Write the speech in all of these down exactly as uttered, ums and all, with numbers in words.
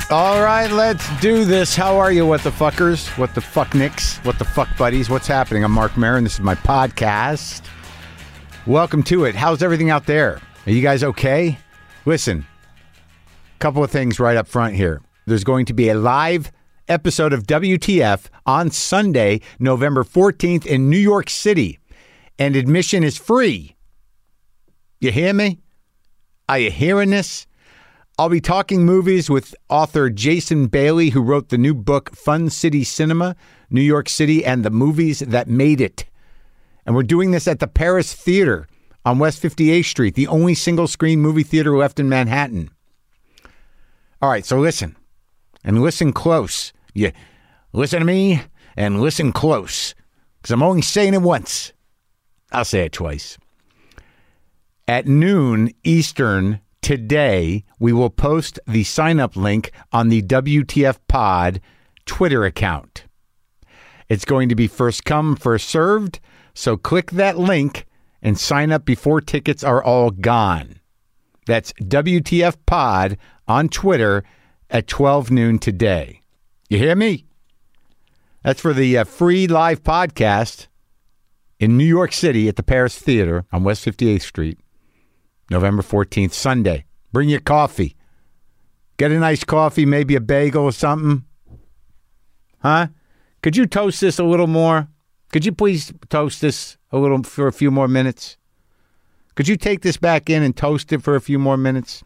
All right, let's do this. How are you, what the fuckers? What the fuck nicks? What the fuck buddies? What's happening? I'm Mark Maron. This is my podcast. Welcome to it. How's everything out there? Are you guys okay? Listen, a couple of things right up front here. There's going to be a live episode of W T F on Sunday, November fourteenth in New York City, and admission is free. You hear me? Are you hearing this? I'll be talking movies with author Jason Bailey, who wrote the new book, Fun City Cinema, New York City and the Movies That Made It. And we're doing this at the Paris Theater on West fifty-eighth Street, the only single-screen movie theater left in Manhattan. All right, so listen, and listen close. You listen to me and listen close, because I'm only saying it once. I'll say it twice. At noon Eastern today, we will post the sign-up link on the W T F Pod Twitter account. It's going to be first come, first served, so click that link and sign up before tickets are all gone. That's W T F Pod on Twitter at twelve noon today. You hear me? That's for the uh, free live podcast in New York City at the Paris Theater on West fifty-eighth Street. November fourteenth, Sunday. Bring your coffee. Get a nice coffee, maybe a bagel or something. Huh? Could you toast this a little more? Could you please toast this a little for a few more minutes? Could you take this back in and toast it for a few more minutes?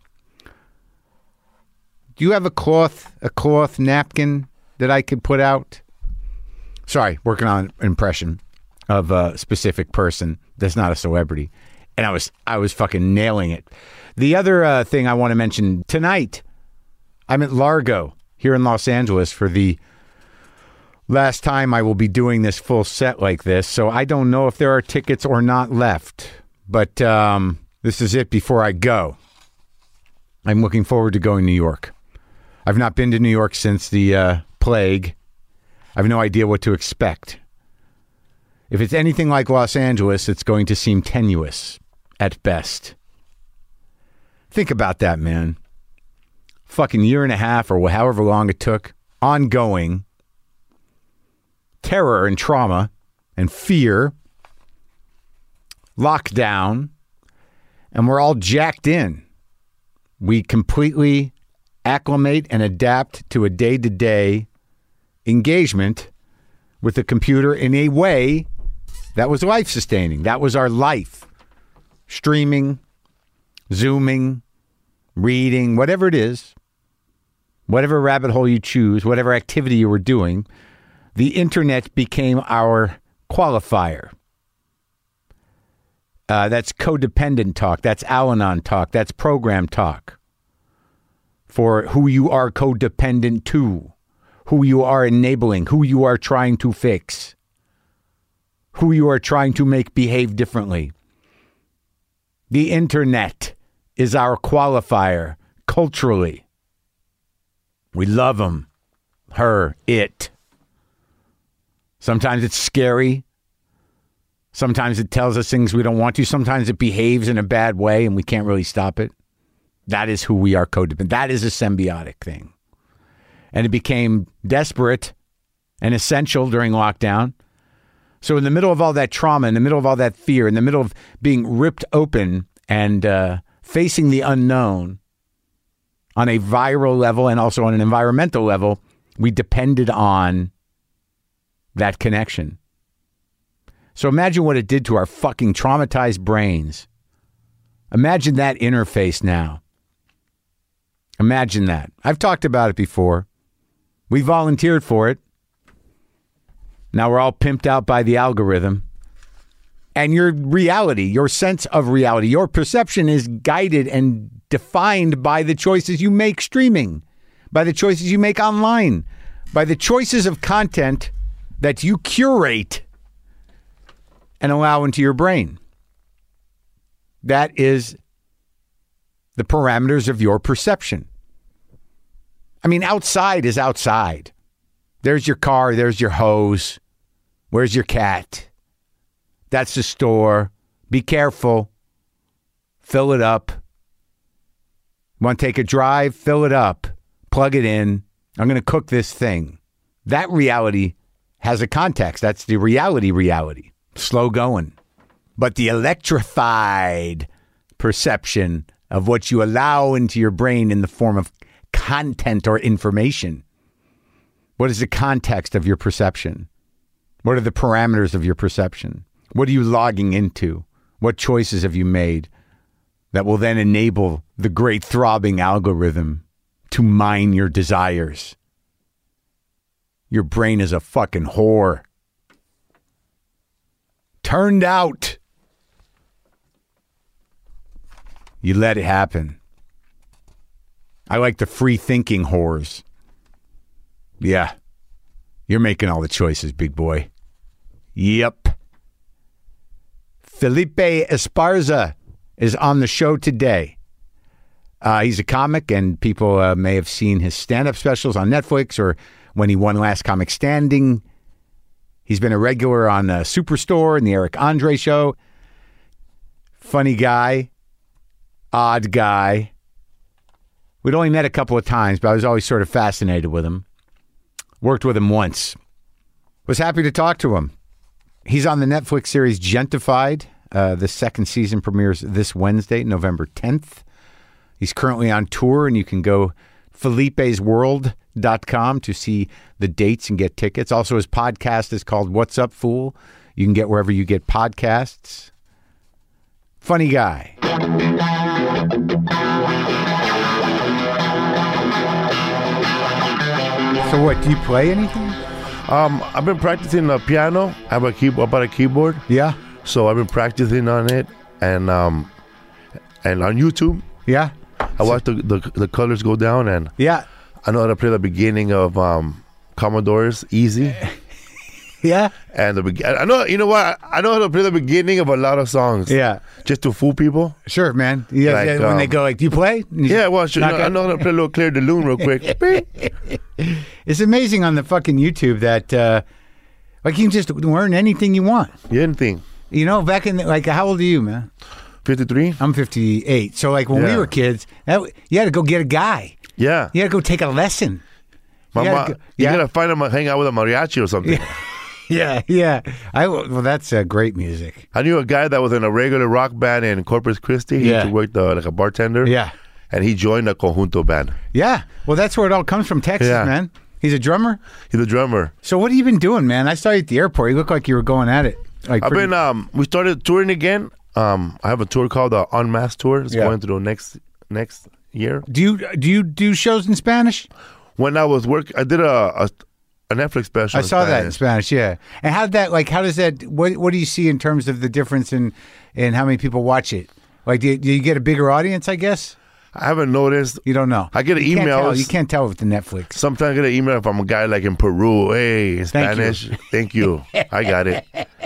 Do you have a cloth, a cloth napkin that I could put out? Sorry, working on an impression of a specific person that's not a celebrity. And I was I was fucking nailing it. The other uh, thing I want to mention, tonight, I'm at Largo here in Los Angeles for the last time I will be doing this full set like this. So I don't know if there are tickets or not left. But um, this is it before I go. I'm looking forward to going to New York. I've not been to New York since the uh, plague. I have no idea what to expect. If it's anything like Los Angeles, it's going to seem tenuous at best. Think about that, man. Fucking year and a half or however long it took, ongoing terror and trauma and fear, lockdown, and we're all jacked in. We completely acclimate and adapt to a day-to-day engagement with the computer in a way that was life-sustaining. That was our life. Streaming, Zooming, reading, whatever it is, whatever rabbit hole you choose, whatever activity you were doing, the internet became our qualifier. Uh, that's codependent talk. That's Al-Anon talk. That's program talk for who you are codependent to, who you are enabling, who you are trying to fix, who you are trying to make behave differently. The internet is our qualifier culturally. We love them, her, it. Sometimes it's scary. Sometimes it tells us things we don't want to. Sometimes it behaves in a bad way and we can't really stop it. That is who we are codependent. That is a symbiotic thing. And it became desperate and essential during lockdown. So in the middle of all that trauma, in the middle of all that fear, in the middle of being ripped open and uh, facing the unknown on a viral level and also on an environmental level, we depended on that connection. So imagine what it did to our fucking traumatized brains. Imagine that interface now. Imagine that. I've talked about it before. We volunteered for it. Now we're all pimped out by the algorithm. And your reality, your sense of reality, your perception is guided and defined by the choices you make streaming, by the choices you make online, by the choices of content that you curate and allow into your brain. That is the parameters of your perception. I mean, outside is outside. There's your car, there's your hose. Where's your cat? That's the store. Be careful. Fill it up. Want to take a drive? Fill it up. plug it in. I'm going to cook this thing. That reality has a context. That's the reality reality. Slow going. But the electrified perception of what you allow into your brain in the form of content or information. What is the context of your perception? What are the parameters of your perception? What are you logging into? What choices have you made that will then enable the great throbbing algorithm to mine your desires? Your brain is a fucking whore. Turned out. You let it happen. I like the free thinking whores. Yeah. You're making all the choices, big boy. Yep. Felipe Esparza is on the show today. Uh, he's a comic, and people uh, may have seen his stand-up specials on Netflix or when he won Last Comic Standing. He's been a regular on uh, Superstore and the Eric Andre Show. Funny guy. Odd guy. We'd only met a couple of times, but I was always sort of fascinated with him. Worked with him once. Was happy to talk to him. He's on the Netflix series Gentified. Uh, the second season premieres this Wednesday, November tenth. He's currently on tour, and you can go felipes world dot com to see the dates and get tickets. Also, his podcast is called What's Up, Fool? You can get wherever you get podcasts. Funny guy. So what, do you play anything? Um, I've been practicing the piano. I have a keyboard, I bought a keyboard. Yeah. So I've been practicing on it, and um, and on YouTube. Yeah. I watch the, the the colors go down, and Yeah. I know how to play the beginning of um, Commodore's Easy. Yeah. And the be- I know, you know what? I know how to play the beginning of a lot of songs. Yeah. Just to fool people. Sure, man. Yeah. Like, yeah, when um, they go like, do you play? And you Yeah, well, sure, knock you know, I out- know how to play a little Claire de Lune real quick. It's amazing on the fucking YouTube that, uh, like, you can just learn anything you want. You didn't think. You know, back in, the, like, how old are you, man? fifty-three? I'm fifty-eight. So, like, when we Yeah. were kids, that, you had to go get a guy. Yeah. You had to go take a lesson. My You ma- gotta go- you yeah. gotta find him, hang out with a mariachi or something. Yeah, yeah. I, well, that's uh, great music. I knew a guy that was in a regular rock band in Corpus Christi. He Yeah. used to work the, like a bartender. Yeah. And he joined a conjunto band. Yeah. Well, that's where it all comes from, Texas, Yeah. man. He's a drummer. He's a drummer. So what have you been doing, man? I saw you at the airport. You look like you were going at it. Like I've pretty- been, um, we started touring again. Um, I have a tour called the Unmasked Tour. It's Yeah. going through next next year. Do you do you do shows in Spanish? When I was working, I did a, a, a Netflix special. I in saw that in Spanish. Spanish, yeah. And how did that, like, how does that, what what do you see in terms of the difference in, in how many people watch it? Like, do you, do you get a bigger audience, I guess? I haven't noticed. You don't know. I get You can't tell. emails. You can't tell with the Netflix. Sometimes I get an email if I'm a guy like in Peru. Hey, in Thank you. Spanish. Thank you. I got it.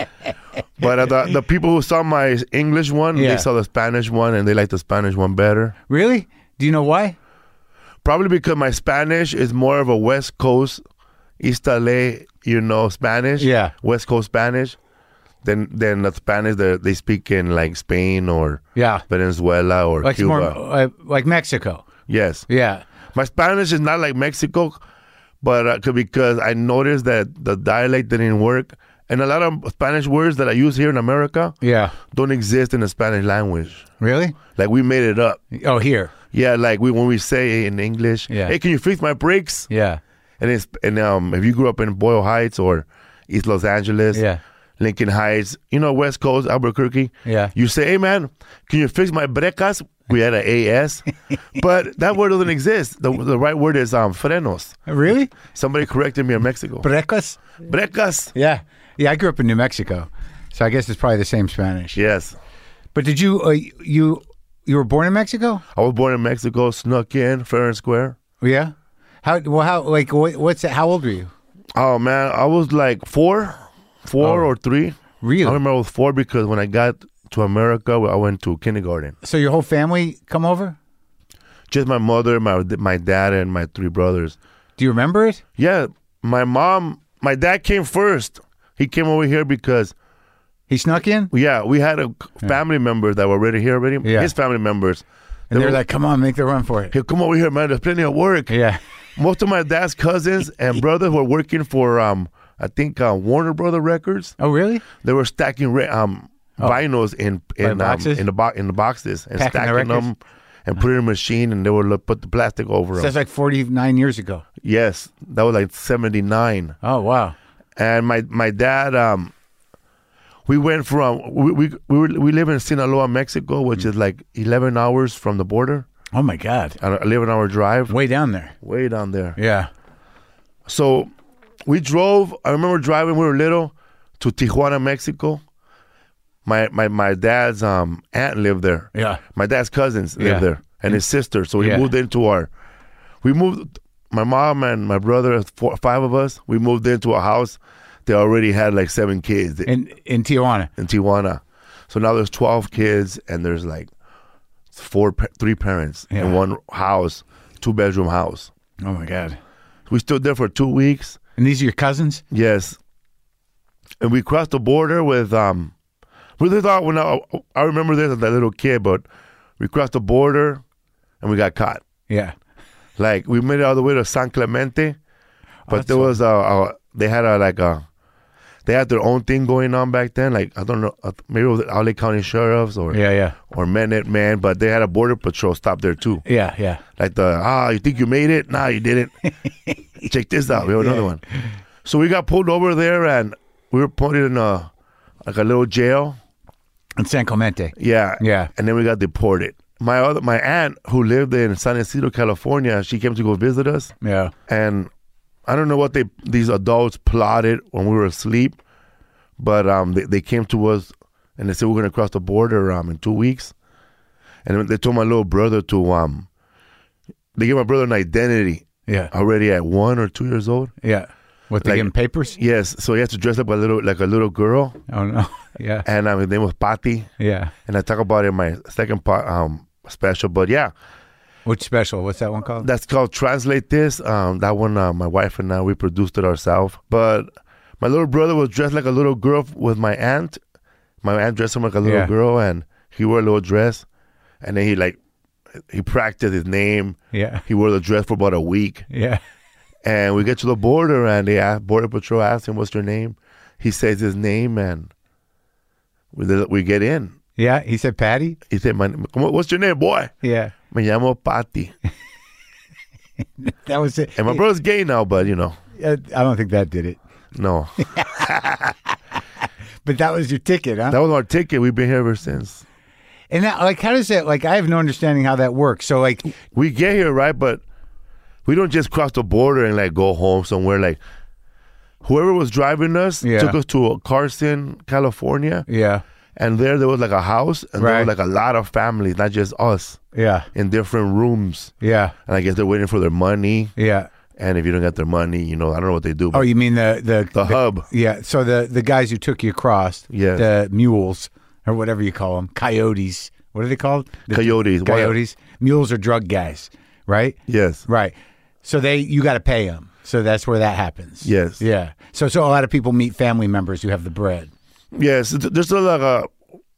But uh, the, the people who saw my English one, Yeah. they saw the Spanish one, and they like the Spanish one better. Really? Do you know why? Probably because my Spanish is more of a West Coast, East L A, you know, Spanish. Yeah. West Coast Spanish. Than than the Spanish that they speak in like Spain or Yeah. Venezuela or Like Cuba. more uh, like Mexico. Yes. Yeah. My Spanish is not like Mexico, but uh, c- because I noticed that the dialect didn't work. And a lot of Spanish words that I use here in America Yeah. don't exist in the Spanish language. Really? Like we made it up. Oh, here. Yeah, like we when we say in English, Yeah. hey, can you fix my brakes? Yeah. And it's and um if you grew up in Boyle Heights or East Los Angeles, Yeah. Lincoln Heights, you know, West Coast, Albuquerque. Yeah. You say, hey man, can you fix my brecas? We had an A S, but that word doesn't exist. The the right word is um frenos. Really? Somebody corrected me in Mexico. Brecas? Brecas. Yeah. Yeah, I grew up in New Mexico. So I guess it's probably the same Spanish. Yes. But did you, uh, you, you were born in Mexico? I was born in Mexico, snuck in, fair and square. Yeah. How, well, how, like, what, what's it, how old were you? Oh man, I was like four, four Oh. or three. Really? I remember I was four because when I got to America, I went to kindergarten. So your whole family come over? Just my mother, my my dad, and my three brothers. Do you remember it? Yeah, my mom, my dad came first. He came over here because, He snuck in? yeah, we had a family members that were already here already. Yeah. His family members. And they're were- like, come on, make the run for it. Hey, come over here, man. There's plenty of work. Yeah. Most of my dad's cousins and brothers were working for, um, I think, uh, Warner Brother Records. Oh, really? They were stacking re- um, Oh. vinyls in in, um, boxes? in the bo- in the boxes and Packing the stacking records? them and putting in a machine, and they would look, put the plastic over So them. that's like forty-nine years ago. Yes, that was like seventy-nine. Oh, wow. And my my dad, um, we went from we we we, were, we live in Sinaloa, Mexico, which is like eleven hours from the border, Oh, my God. an eleven hour drive, Way down there. way down there. Yeah. So we drove. I remember driving. We were little to Tijuana, Mexico. My my my dad's um aunt lived there. Yeah. My dad's cousins lived Yeah. there, and his sister. So we Yeah. moved into our. We moved. My mom and my brother, four, five of us. We moved into a house. They already had like seven kids in, In in Tijuana. in Tijuana. So now there's twelve kids, and there's like four, pa- three parents Yeah. in one house, two bedroom house. Oh, my God. We stood there for two weeks. And these are your cousins? Yes. And we crossed the border with um we thought when I, I remember this as a little kid, but we crossed the border and we got caught. Yeah. Like we made it all the way to San Clemente, but that's there was a, a they had a like a they had their own thing going on back then. Like I don't know, uh, maybe it was the L A County Sheriffs or Yeah, yeah. or Minutemen, but they had a border patrol stop there too. Yeah, yeah. Like the ah, you think you made it? Nah, you didn't. Check this out. We have another one. So we got pulled over there, and we were put in a like a little jail. In San Clemente. Yeah, Yeah. And then we got deported. My other my aunt who lived in San Isidro, California, she came to go visit us, Yeah. and I don't know what they these adults plotted when we were asleep, but um, they, they came to us and they said we're gonna cross the border um in two weeks, and then they told my little brother to um, they gave my brother an identity Yeah. already at one or two years old. Yeah. What, they Like- give him papers? Yes, so he has to dress up a little like a little girl, Oh, no. Yeah. and um, his name was Patty, Yeah. and I talk about it in my second part um special. But yeah, Which special? What's that one called? that's called Translate This. Um, that one, uh, my wife and I, we produced it ourselves. But my little brother was dressed like a little girl with my aunt. My aunt dressed him like a little Yeah. girl, and he wore a little dress, and then he like he practiced his name. Yeah. He wore the dress for about a week. Yeah. And we get to the border, and the ask, border patrol asked him, "What's your name?" He says his name, and we we get in. Yeah. He said Patty? He said, "My, what's your name, boy?" Yeah. Me llamo Patty. That was it. And my brother's gay now, but you know, Uh, I don't think that did it. no, But that was your ticket, huh? that was our ticket. We've been here ever since. And that, like, how does that, like, I have no understanding how that works. So, like, We get here, right? But we don't just cross the border and like go home somewhere. Like whoever was driving us Yeah. took us to Carson, California, yeah, and there there was like a house, and there Right. was like a lot of families, not just us, yeah, in different rooms. yeah, And I guess they're waiting for their money. yeah. And if you don't get their money, you know, I don't know what they do. But Oh, you mean the, the, the hub. yeah. So the, the guys who took you across, Yes. the mules, or whatever you call them, coyotes. What are they called? The Coyotes. Why- Coyotes. Mules are drug guys, right? Yes. Right. So they, you got to pay them. So that's where that happens. Yes. Yeah. So, so a lot of people meet family members who have the bread. Yes. th- There's a, like a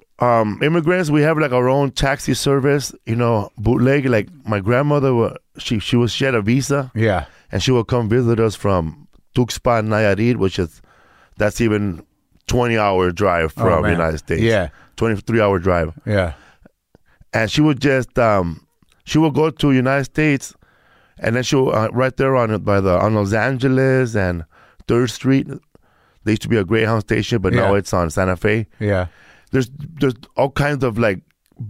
um, immigrants. We have like our own taxi service. You know, bootleg. Like my grandmother, wa- she she was she had a visa, Yeah. and she would come visit us from Tuxpan, Nayarit, which is that's even twenty hour drive Oh, from the man. United States. Yeah. twenty-three hour drive. Yeah. And she would just um, she would go to United States, and then she would, uh, right there on by the on Los Angeles and Third Street. There used to be a Greyhound station, but now Yeah. it's on Santa Fe. Yeah. There's there's all kinds of like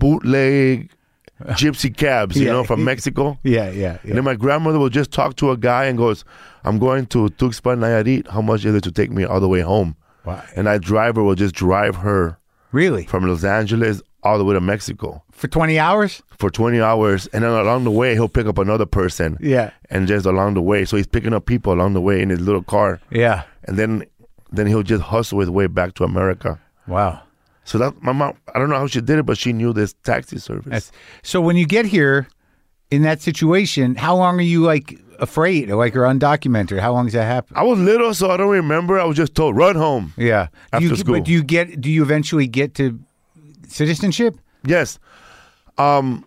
bootleg gypsy cabs, you Yeah. know, from Mexico. Yeah. Yeah. And Yeah. then my grandmother would just talk to a guy and goes, "I'm going to Tuxpan, Nayarit. How much is it to take me all the way home?" Wow. And that driver will just drive her Really? from Los Angeles all the way to Mexico For twenty hours? for twenty hours. And then along the way, he'll pick up another person. Yeah. And just along the way. So he's picking up people along the way in his little car. Yeah. And then then he'll just hustle his way back to America. Wow. So that my mom, I don't know how she did it, but she knew this taxi service. That's, so when you get here in that situation, how long are you like afraid or like you're undocumented? How long does that happen? I was little, so I don't remember. I was just told, run home. Yeah. Do After you, school. But do you get, do you eventually get to citizenship? Yes. Um,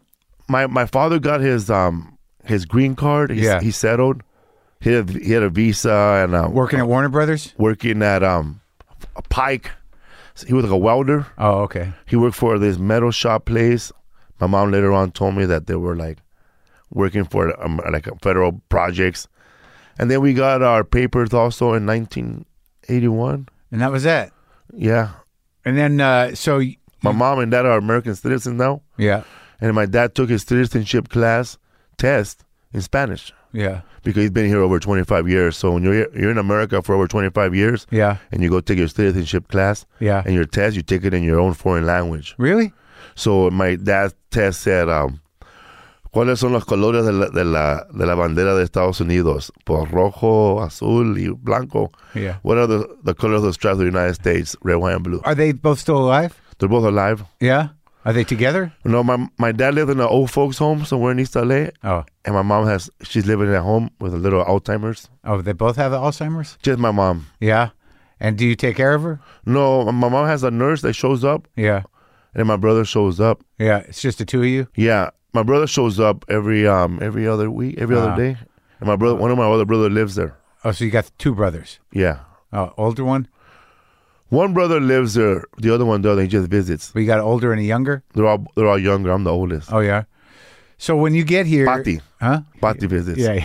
my my father got his um his green card. He, Yeah. he settled. He had, he had a visa and um, Working at Warner Brothers? working at um a Pike. He was like a welder. Oh, okay. He worked for this metal shop place. My mom later on told me that they were like working for um, like federal projects. And then we got our papers also in nineteen eighty-one. And that was it. Yeah. And then, uh, so, y- My mom and dad are American citizens now. yeah, And my dad took his citizenship class test in Spanish yeah, because he's been here over twenty-five years. So when you're you're in America for over twenty-five years yeah, and you go take your citizenship class yeah. and your test, you take it in your own foreign language. Really? So my dad's test said, um, ¿cuáles son los colores de la, de la, de la bandera de Estados Unidos? Pues rojo, azul, y blanco. Yeah. What are the, the colors of the stripes of the United States? Red, white, and blue. Are they both still alive? They're both alive. Yeah. Are they together? No, my my dad lived in an old folks home somewhere in East L A, Oh, and my mom has she's living at home with a little Alzheimer's. oh, they both have Alzheimer's? Just my mom. Yeah. And do you take care of her? No, my mom has a nurse that shows up, Yeah. and my brother shows up. Yeah. It's just the two of you? Yeah, my brother shows up every um every other week, every Wow. other day, and my brother, one of my other brother lives there. Oh, so you got two brothers. Yeah, Oh, older one? one brother lives there, the other one doesn't. He just visits. But you got an older and a younger? They're all they're all younger. I'm the oldest. Oh, yeah. So when you get here... Pati, Huh? Pati visits. Yeah.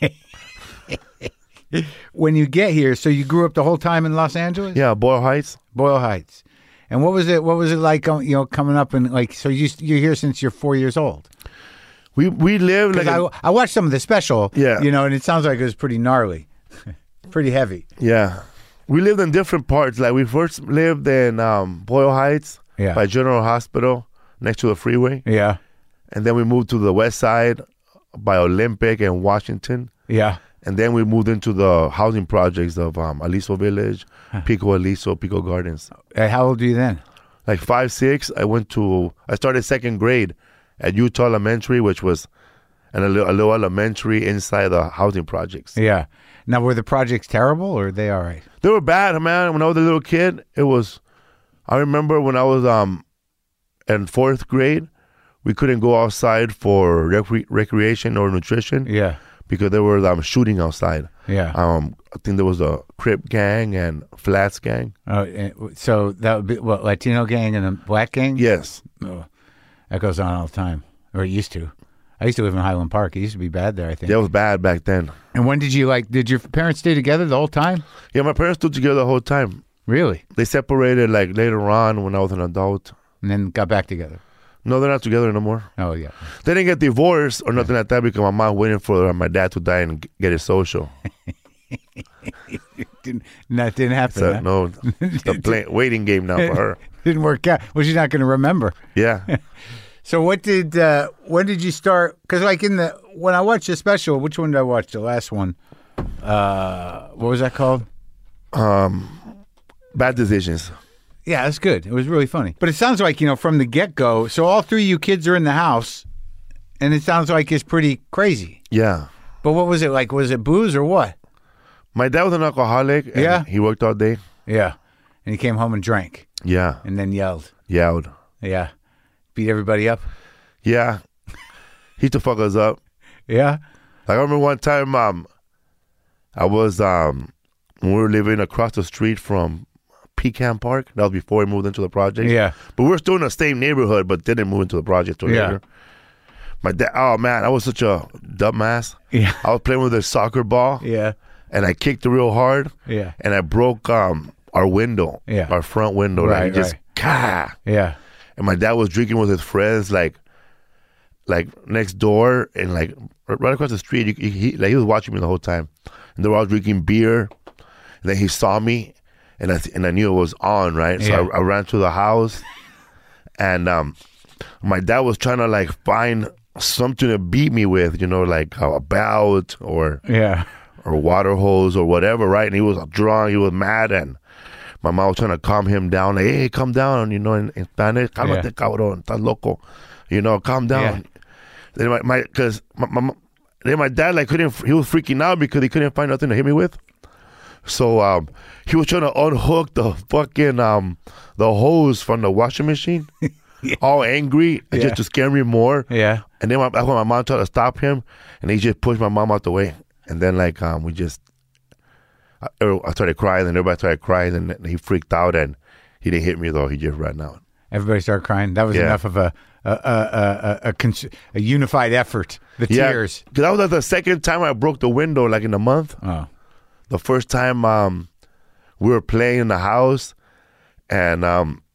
When you get here, so you grew up the whole time in Los Angeles? Yeah, Boyle Heights. Boyle Heights. And what was it? What was it like? um, You know, coming up and like, so you you're here since you're four years old. We we live like Because a- I I watched some of the special. Yeah. You know, and it sounds like it was pretty gnarly, pretty heavy. yeah. We lived in different parts. Like we first lived in um, Boyle Heights Yeah. by General Hospital next to the freeway, Yeah. and then we moved to the west side by Olympic and Washington, Yeah. and then we moved into the housing projects of um, Aliso Village, Pico Aliso, Pico Gardens. Uh, how old were you then? Like five, six, I went to. I started second grade at Utah Elementary, which was an, a, little, a little elementary inside the housing projects. Yeah. Now, were the projects terrible or are they all right? They were bad, man. When I was a little kid, it was. I remember when I was um, in fourth grade, we couldn't go outside for recre- recreation or nutrition Yeah. because there was um, shooting outside. Yeah. Um, I think there was a Crip gang and Flats gang. Oh, and so that would be what, Latino gang and a black gang? Yes. Oh, that goes on all the time, or it used to. I used to live in Highland Park. It used to be bad there, I think. That was bad back then. And when did you like? Did your parents stay together the whole time? Yeah, my parents stood together the whole time. Really? They separated like later on when I was an adult. And then got back together? No, they're not together anymore. Oh yeah. They didn't get divorced or nothing like that because my mom waiting for my dad to die and g- get his social. Didn't that didn't happen? So huh? no, it's a play, waiting game now for her. Didn't work out. Well, she's not going to remember. Yeah. So what did? Uh, when did you start? Because like in the when I watched the special, which one did I watch? The last one. Uh, what was that called? Bad decisions. Yeah, that's good. It was really funny. But it sounds like, you know, from the get-go, so all three of you kids are in the house, and it sounds like it's pretty crazy. Yeah. But what was it like? Was it booze or what? My dad was an alcoholic. And Yeah. He worked all day. Yeah. And he came home and drank Yeah. and then yelled. Yelled. Yeah. Beat everybody up. Yeah. He used to fuck us up. Yeah. Like I remember one time, um, I was um, when we were living across the street from Pecan Park. That was before we moved into the project. Yeah. But we were still in the same neighborhood, but didn't move into the project till Yeah. later. My dad. Oh man, I was such a dumbass. Yeah. I was playing with a soccer ball, Yeah. and I kicked it real hard, Yeah. and I broke um our window, Yeah. our front window. Right, like just right. Ka! Yeah. And my dad was drinking with his friends, like, like next door, and like r- right across the street. He, he like he was watching me the whole time, and they were all drinking beer. And then he saw me, and I th- and I knew it was on, right? So Yeah. I, I ran to the house, and um, my dad was trying to like find something to beat me with, you know, like a belt or Yeah. or water hose or whatever, right? And he was drunk, he was mad, and my mom was trying to calm him down, like, hey, calm down, you know, in, in Spanish, cálmate, Yeah. cabrón, estás loco, you know, calm down. Then my, my, cause my, my, then my dad, like, couldn't, he was freaking out because he couldn't find nothing to hit me with. So, um, he was trying to unhook the fucking, um, the hose from the washing machine. all angry, and Yeah. just to scare me more. Yeah. And then my, that's when my mom tried to stop him, and he just pushed my mom out the way. And then like um, we just, I, I started crying, and everybody started crying, and he freaked out, and he didn't hit me though. He just ran out. Everybody started crying. That was Yeah. enough of a a a, a, a, cons- a unified effort. The Yeah, tears. because that was like the second time I broke the window, like in a month. Oh. The first time um, we were playing in the house, and um,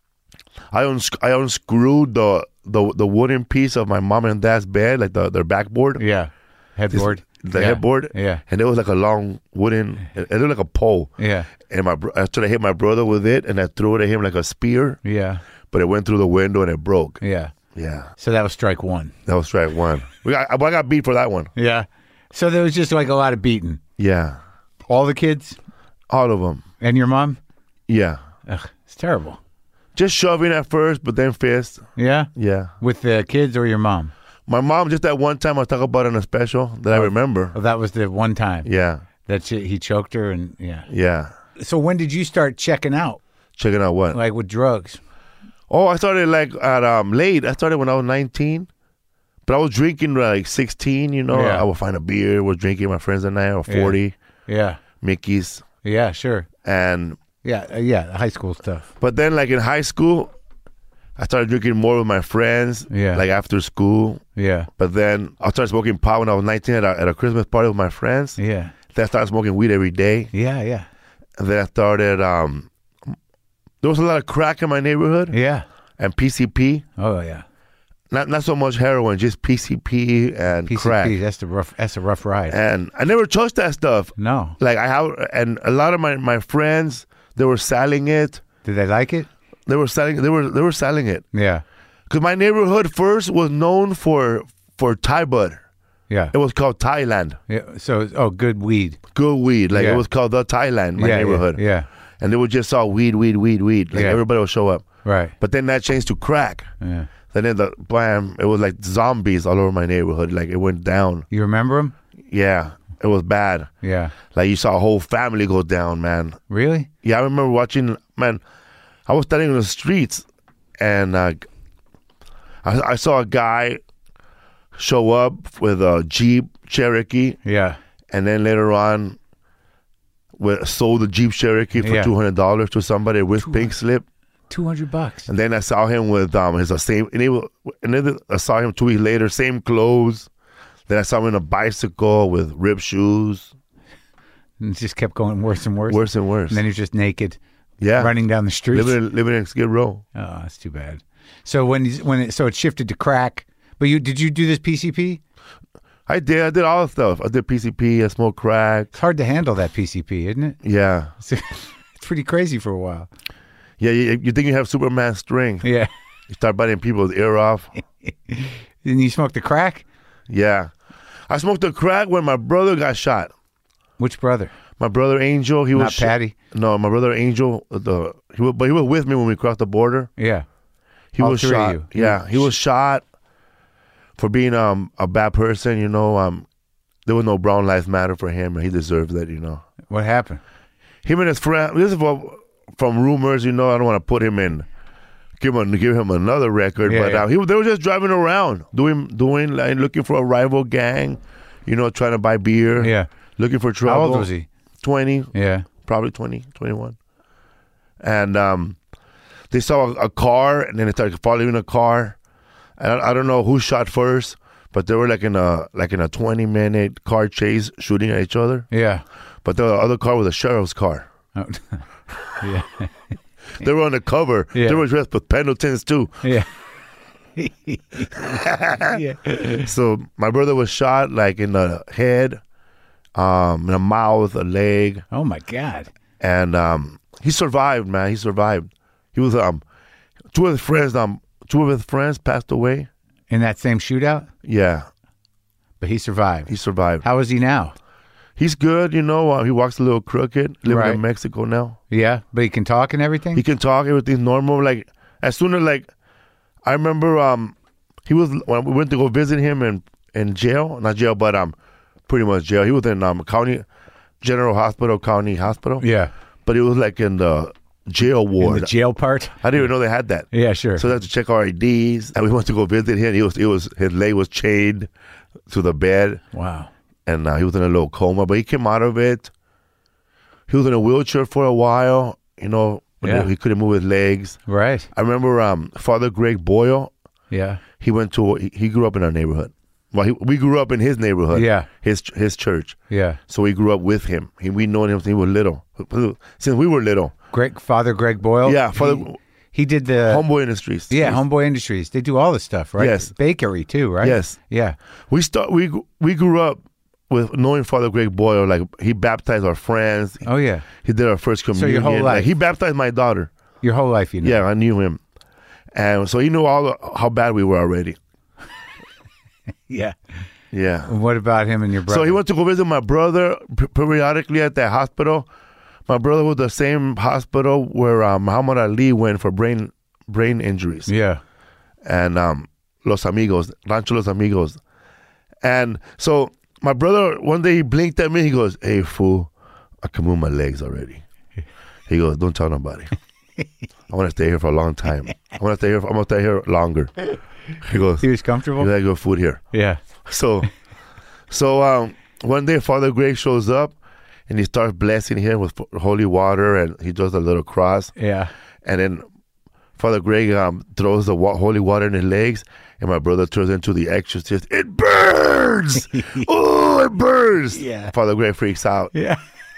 I uns- I unscrewed the, the the wooden piece of my mom and dad's bed, like the their backboard, Yeah. Headboard. the Yeah. headboard, Yeah. and it was like a long wooden, it, it looked like a pole. Yeah. And my bro- I tried to hit my brother with it, and I threw it at him like a spear, Yeah. but it went through the window and it broke. Yeah. Yeah, So that was strike one. that was strike one. We got, I I got beat for that one. Yeah. So there was just like a lot of beating. Yeah, All the kids all of them. and your mom? Yeah, Ugh, it's terrible. just shoving at first, but then fist. Yeah? Yeah. With the kids or your mom? My mom, just that one time I talk about it in a special that I remember. Oh, that was the one time Yeah, that she, he choked her and yeah. yeah. So when did you start checking out, Checking out what? like with drugs? Oh, I started like at um late. I started when I was nineteen, but I was drinking like sixteen. You know, Yeah. I would find a beer, was drinking with my friends at night, or forty Yeah. Mickey's, Yeah, sure. and Yeah, uh, yeah, high school stuff. but then like in high school, I started drinking more with my friends. Yeah. like after school. Yeah. But then I started smoking pot when I was nineteen at a, at a Christmas party with my friends. Yeah. Then I started smoking weed every day. Yeah, yeah. And then I started, um, there was a lot of crack in my neighborhood Yeah. and P C P. Oh yeah. Not not so much heroin, just P C P and P C P, crack. that's the rough that's a rough ride. And I never touched that stuff. No. Like I have, and a lot of my, my friends, they were selling it. Did they like it? They were selling. They were they were selling it. Yeah. Because my neighborhood first was known for for Thai bud. Yeah. It was called Thailand. Yeah. So oh, good weed. Good weed. Like Yeah. it was called the Thailand. My yeah, neighborhood. Yeah, yeah. And they would just saw weed, weed, weed, weed. Like Yeah. everybody would show up. Right. But then that changed to crack. Yeah. And then the bam, it was like zombies all over my neighborhood. Like it went down. You remember them? Yeah, it was bad. Yeah. Like you saw a whole family go down, man. Really? Yeah, I remember watching. Man, I was standing in the streets, and uh, I, I saw a guy show up with a Jeep Cherokee, Yeah. and then later on, with, sold the Jeep Cherokee for Yeah. two hundred dollars to somebody with pink slip. Two hundred bucks. And then I saw him with um his uh, same, and, he, wa- and then I saw him two weeks later, same clothes. Then I saw him on a bicycle with ripped shoes. And it just kept going worse and worse. Worse and worse. And then he's just naked, yeah, running down the streets. living in, living in Skid Row. Oh, that's too bad. So when he's, when it, so it shifted to crack, but you did you do this P C P? I did. I did all the stuff. I did P C P. I smoked crack. It's hard to handle that P C P, isn't it? Yeah, It's, it's pretty crazy for a while. yeah. You, you think you have Superman strength? Yeah. You start biting people's ear off. And you smoked the crack? Yeah, I smoked the crack when my brother got shot. Which brother? My brother Angel. He was Not shot- Patty. No, my brother Angel. The he was, but he was with me when we crossed the border. Yeah. He All was three of shot. you. Yeah, he was shot for being um a bad person. You know, um, there was no Brown Lives Matter for him, and he deserved that. You know, What happened? him and his friend. This is what, from rumors. You know, I don't want to put him in, give him give him another record. Yeah, but yeah. Uh, he they were just driving around, doing doing like looking for a rival gang. You know, trying to buy beer. Yeah. looking for trouble. How old was he? Twenty. Yeah. Probably twenty, twenty-one. And um, they saw a, a car, and then they started following a car. And I, I don't know who shot first, but they were like in a like in a twenty minute car chase, shooting at each other. Yeah. But the other car was a sheriff's car. Oh. Yeah. They were on the cover. Yeah. They were dressed with Pendletons too. Yeah. Yeah. So my brother was shot like in the head, um, in the mouth, a leg, Oh my God. and um, he survived. Man, he survived. He was um, two of his friends um, two of his friends passed away. In that same shootout? Yeah, But he survived. he survived. How is he now? He's good, you know. Uh, he walks a little crooked, living Right. in Mexico now. Yeah. But he can talk and everything? He can talk, everything's normal. Like as soon as like, I remember um, he was when we went to go visit him in in jail, not jail, but um, pretty much jail. He was in um county, General Hospital, county hospital. Yeah. But he was like in the jail In ward. the jail part? I didn't even know they had that. Yeah, sure. So they had to check our I Ds, and we went to go visit him. He was, it was his leg was chained to the bed, Wow. and uh, he was in a little coma, but he came out of it. He was in a wheelchair for a while, you know. Yeah. He couldn't move his legs. Right. I remember um, Father Greg Boyle. Yeah. He went to. He, he grew up in our neighborhood. Well, he, we grew up in his neighborhood. Yeah. His his church. Yeah. So we grew up with him. He, we known him since we were little. Since we were little. Greg, Father Greg Boyle? Yeah, Father. He, he did the... Homeboy Industries. Yeah, Homeboy Industries. They do all this stuff, right? Yes. Bakery, too, right? Yes. Yeah. We start. We we grew up with knowing Father Greg Boyle. Like he baptized our friends. Oh, yeah. He did our first communion. your whole life. Like, he baptized my daughter. Your whole life, you know. Yeah, I knew him, and so he knew all the, how bad we were already. Yeah. Yeah. What about him and your brother? So he went to go visit my brother p- periodically at that hospital. My brother was the same hospital where um, Muhammad Ali went for brain brain injuries. Yeah. And um, Los Amigos, Rancho Los Amigos. And so my brother, one day he blinked at me. He goes, "Hey, fool, I can move my legs already." He goes, "Don't tell nobody. I want to stay here for a long time. I want to stay here. For, I'm going to stay here longer." He goes, He was comfortable? "You got good food here." Yeah. So, so um, one day Father Greg shows up, and he starts blessing him with holy water, and he does a little cross. Yeah. And then Father Greg um, throws the wa- holy water in his legs, and my brother turns into the exorcist. It burns! Oh, it burns! Yeah. Father Greg freaks out. Yeah.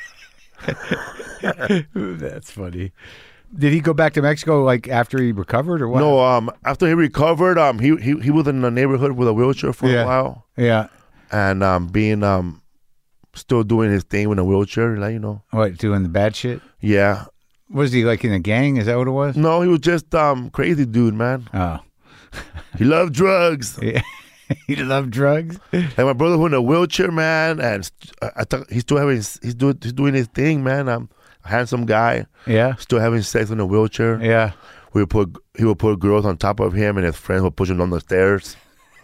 That's funny. Did he go back to Mexico like after he recovered or what? No, um, after he recovered, um, he he he was in the neighborhood with a wheelchair for Yeah. a while, Yeah. and um, being um, still doing his thing with a wheelchair, like you know, What, doing the bad shit? yeah. Was he like in a gang? Is that what it was? No, he was just um crazy dude, man. Oh. He loved drugs. Yeah. He loved drugs? And my brother was in a wheelchair, man, and st- I, I thought he's still having he's doing he's doing his thing, man. I'm a handsome guy, Yeah. still having sex in a wheelchair. Yeah. We would put he would put girls on top of him, and his friends would push him down the stairs.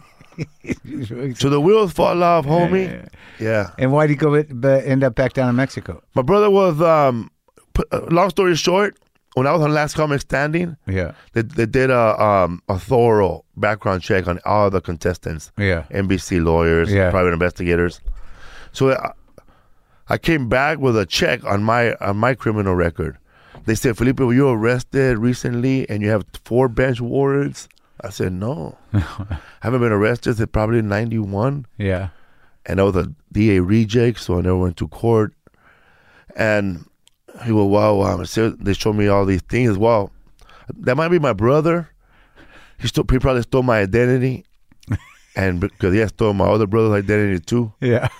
So the wheels fall off, homie. Yeah. And why did he go it- but end up back down in Mexico? My brother was um. Put, uh, long story short, when I was on Last Comic Standing, Yeah. they they did a um a thorough background check on all the contestants. Yeah. N B C lawyers, Yeah. private investigators. So I, I came back with a check on my on my criminal record. They said, "Felipe, were you arrested recently and you have four bench warrants?" I said, "No, I haven't been arrested since probably ninety-one." Yeah. And I was a D A reject, so I never went to court. And he goes, "Wow, um, so they showed me all these things. Well, that might be my brother. He stole, he probably stole my identity, and because he had stole my other brother's identity too. Yeah.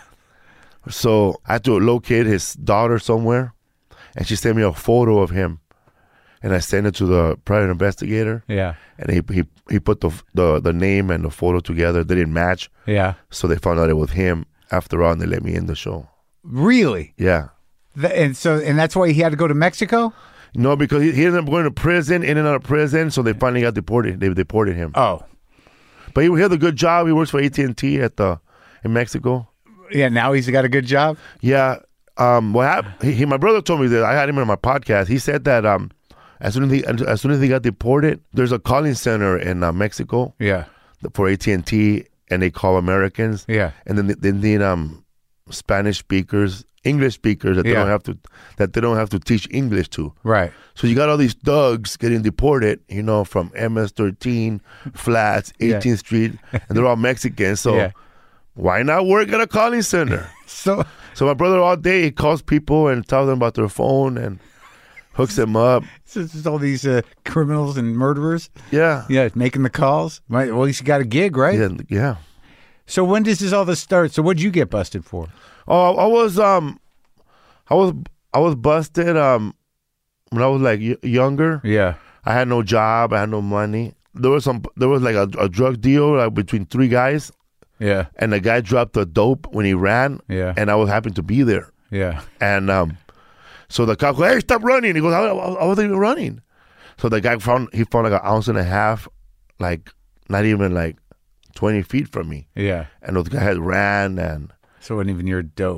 So I had to locate his daughter somewhere, and she sent me a photo of him, and I sent it to the private investigator, Yeah. and he he he put the the the name and the photo together. They didn't match, Yeah. so they found out it was him. After all, and they let me in the show. Really? Yeah. Th- and so, and that's why he had to go to Mexico? No, because he, he ended up going to prison, in and out of prison, so they finally got deported. They deported him. Oh. But he, he had a good job. He works for A T and T at the in Mexico. Yeah, now he's got a good job? Yeah. Um. What happened? He, he, my brother told me that. I had him on my podcast. He said that um, as soon as he as soon as he got deported, there's a calling center in uh, Mexico Yeah. for A T and T, and they call Americans. Yeah. And then they, they need um Spanish speakers, English speakers that they Yeah. don't have to that they don't have to teach English to. Right. So you got all these thugs getting deported, you know, from M S thirteen, Flats, eighteenth Yeah. Street, and they're all Mexicans. So Yeah. why not work at a calling center? So, So my brother all day, he calls people and tells them about their phone and hooks them up. so it's just all these uh, criminals and murderers? Yeah. Yeah, making the calls? Right. Well, at least you got a gig, right? Yeah. yeah. So when does this all this start? So what'd you get busted for? Oh, I was um, I was I was busted um, when I was like y- younger. Yeah. I had no job. I had no money. There was some. There was like a, a drug deal like between three guys. Yeah. And the guy dropped the dope when he ran, Yeah. and I was happen to be there. Yeah. And um, so the cop goes, "Hey, stop running!" He goes, "I, I, I wasn't even running." So the guy found he found like an ounce and a half, like not even like twenty feet from me. Yeah. And the guy had ran, and So it wasn't even your dope.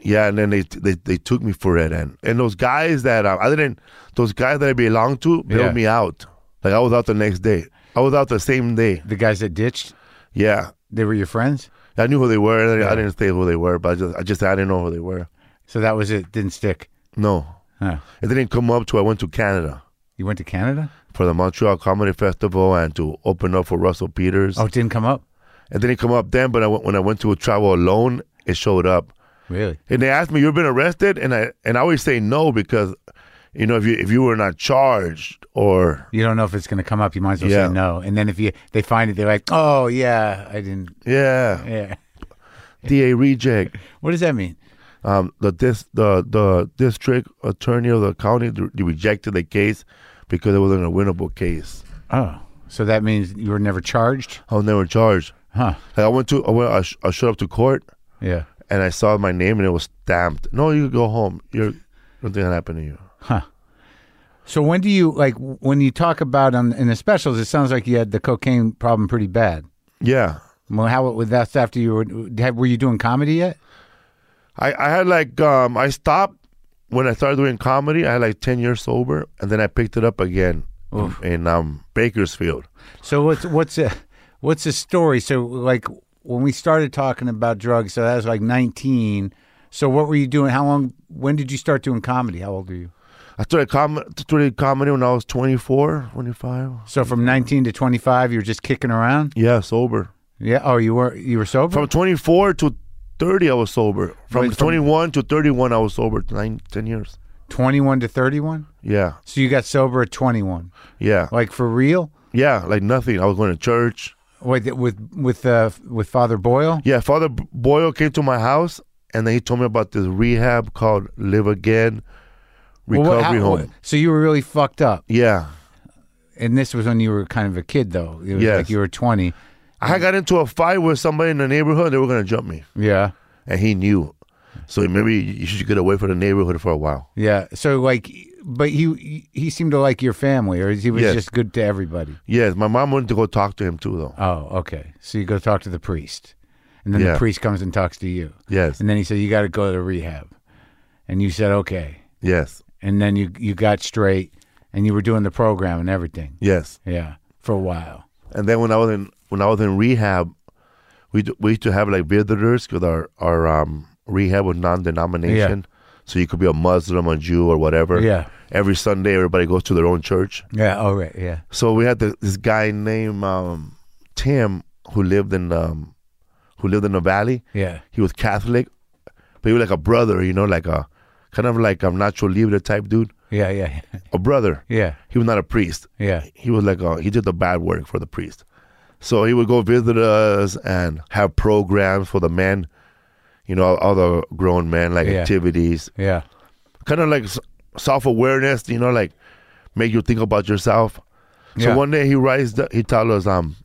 Yeah, and then they they, they took me for it, and and those guys that uh, I didn't, those guys that I belonged to, bailed Yeah. me out. Like I was out the next day. I was out the same day. The guys that ditched, Yeah, they were your friends? I knew who they were. Yeah. I didn't say who they were, but I just I just I didn't know who they were. So that was it. Didn't stick. No, Huh. it didn't come up till I went to Canada You went to Canada? for the Montreal Comedy Festival and to open up for Russell Peters. Oh, it didn't come up? It didn't come up then, but I went, when I went to travel alone, it showed up. Really? And they asked me, "You've been arrested?" And I and I always say no because, you know, if you if you were not charged or You don't know if it's going to come up. You might as well Yeah. say no. And then if you they find it, they're like, oh, yeah, I didn't. yeah, Yeah. D A reject. What does that mean? Um, the dis the the district attorney of the county they rejected the case because it wasn't a winnable case. Oh, so that means you were never charged? I was never charged. Huh. Like I went to I went I, sh- I showed up to court Yeah. and I saw my name and it was stamped. No, you can go home. You're nothing gonna happen to you. Huh. So when do you, like, when you talk about on, in the specials, it sounds like you had the cocaine problem pretty bad. Yeah, Well, how, with that's after you were, had, were you doing comedy yet? I I had like um I stopped when I started doing comedy. I had like ten years sober, and then I picked it up again Oof. in um Bakersfield. So what's, what's, a, what's the story? So, like, when we started talking about drugs, so that was like nineteen. So what were you doing? How long, when did you start doing comedy? How old are you? I started, com- started comedy when I was twenty-four, twenty-five. So from nineteen to twenty-five, you were just kicking around? Yeah, sober. Yeah. Oh, you were, you were sober? From twenty-four to thirty, I was sober. From, Wait, from- twenty-one to thirty-one, I was sober. Nine, ten years. twenty-one to thirty-one? Yeah, So you got sober at twenty-one. yeah, Like for real? yeah. Like nothing. I was going to church. Wait, with with uh, with Father Boyle? Yeah, Father B- Boyle came to my house, and then he told me about this rehab called Live Again Well, Recovery what- how- Home. what- so you were really fucked up, Yeah. and this was when you were kind of a kid, though. It was Yes. like you were twenty. I got into a fight with somebody in the neighborhood. They were going to jump me, Yeah, and he knew. So maybe you should get away from the neighborhood for a while. yeah. So like, but he he seemed to like your family, or he was Yes. just good to everybody. Yes, my mom wanted to go talk to him too, though. Oh, okay. So you go talk to the priest, and then Yeah. the priest comes and talks to you, Yes, and then he said you got to go to rehab, and you said okay, yes, and then you you got straight, and you were doing the program and everything. yes. Yeah, for a while. And then when I was in when I was in rehab, we d- we used to have like visitors because our our um, rehab was non-denomination, so you could be a Muslim, a Jew, or whatever. Yeah. Every Sunday, everybody goes to their own church. Yeah. Oh, right. Yeah. So we had the, this guy named um, Tim who lived in um, who lived in the valley. Yeah. He was Catholic, but he was like a brother, you know, like a kind of like a Nacho Libre type dude. Yeah. Yeah. A brother. Yeah. He was not a priest. Yeah. He was like a, he did the bad work for the priest. So he would go visit us and have programs for the men, you know, all the grown men, like Yeah. activities, Yeah. kind of like s- self-awareness, you know, like make you think about yourself. So Yeah. one day he writes, th- he told us, um,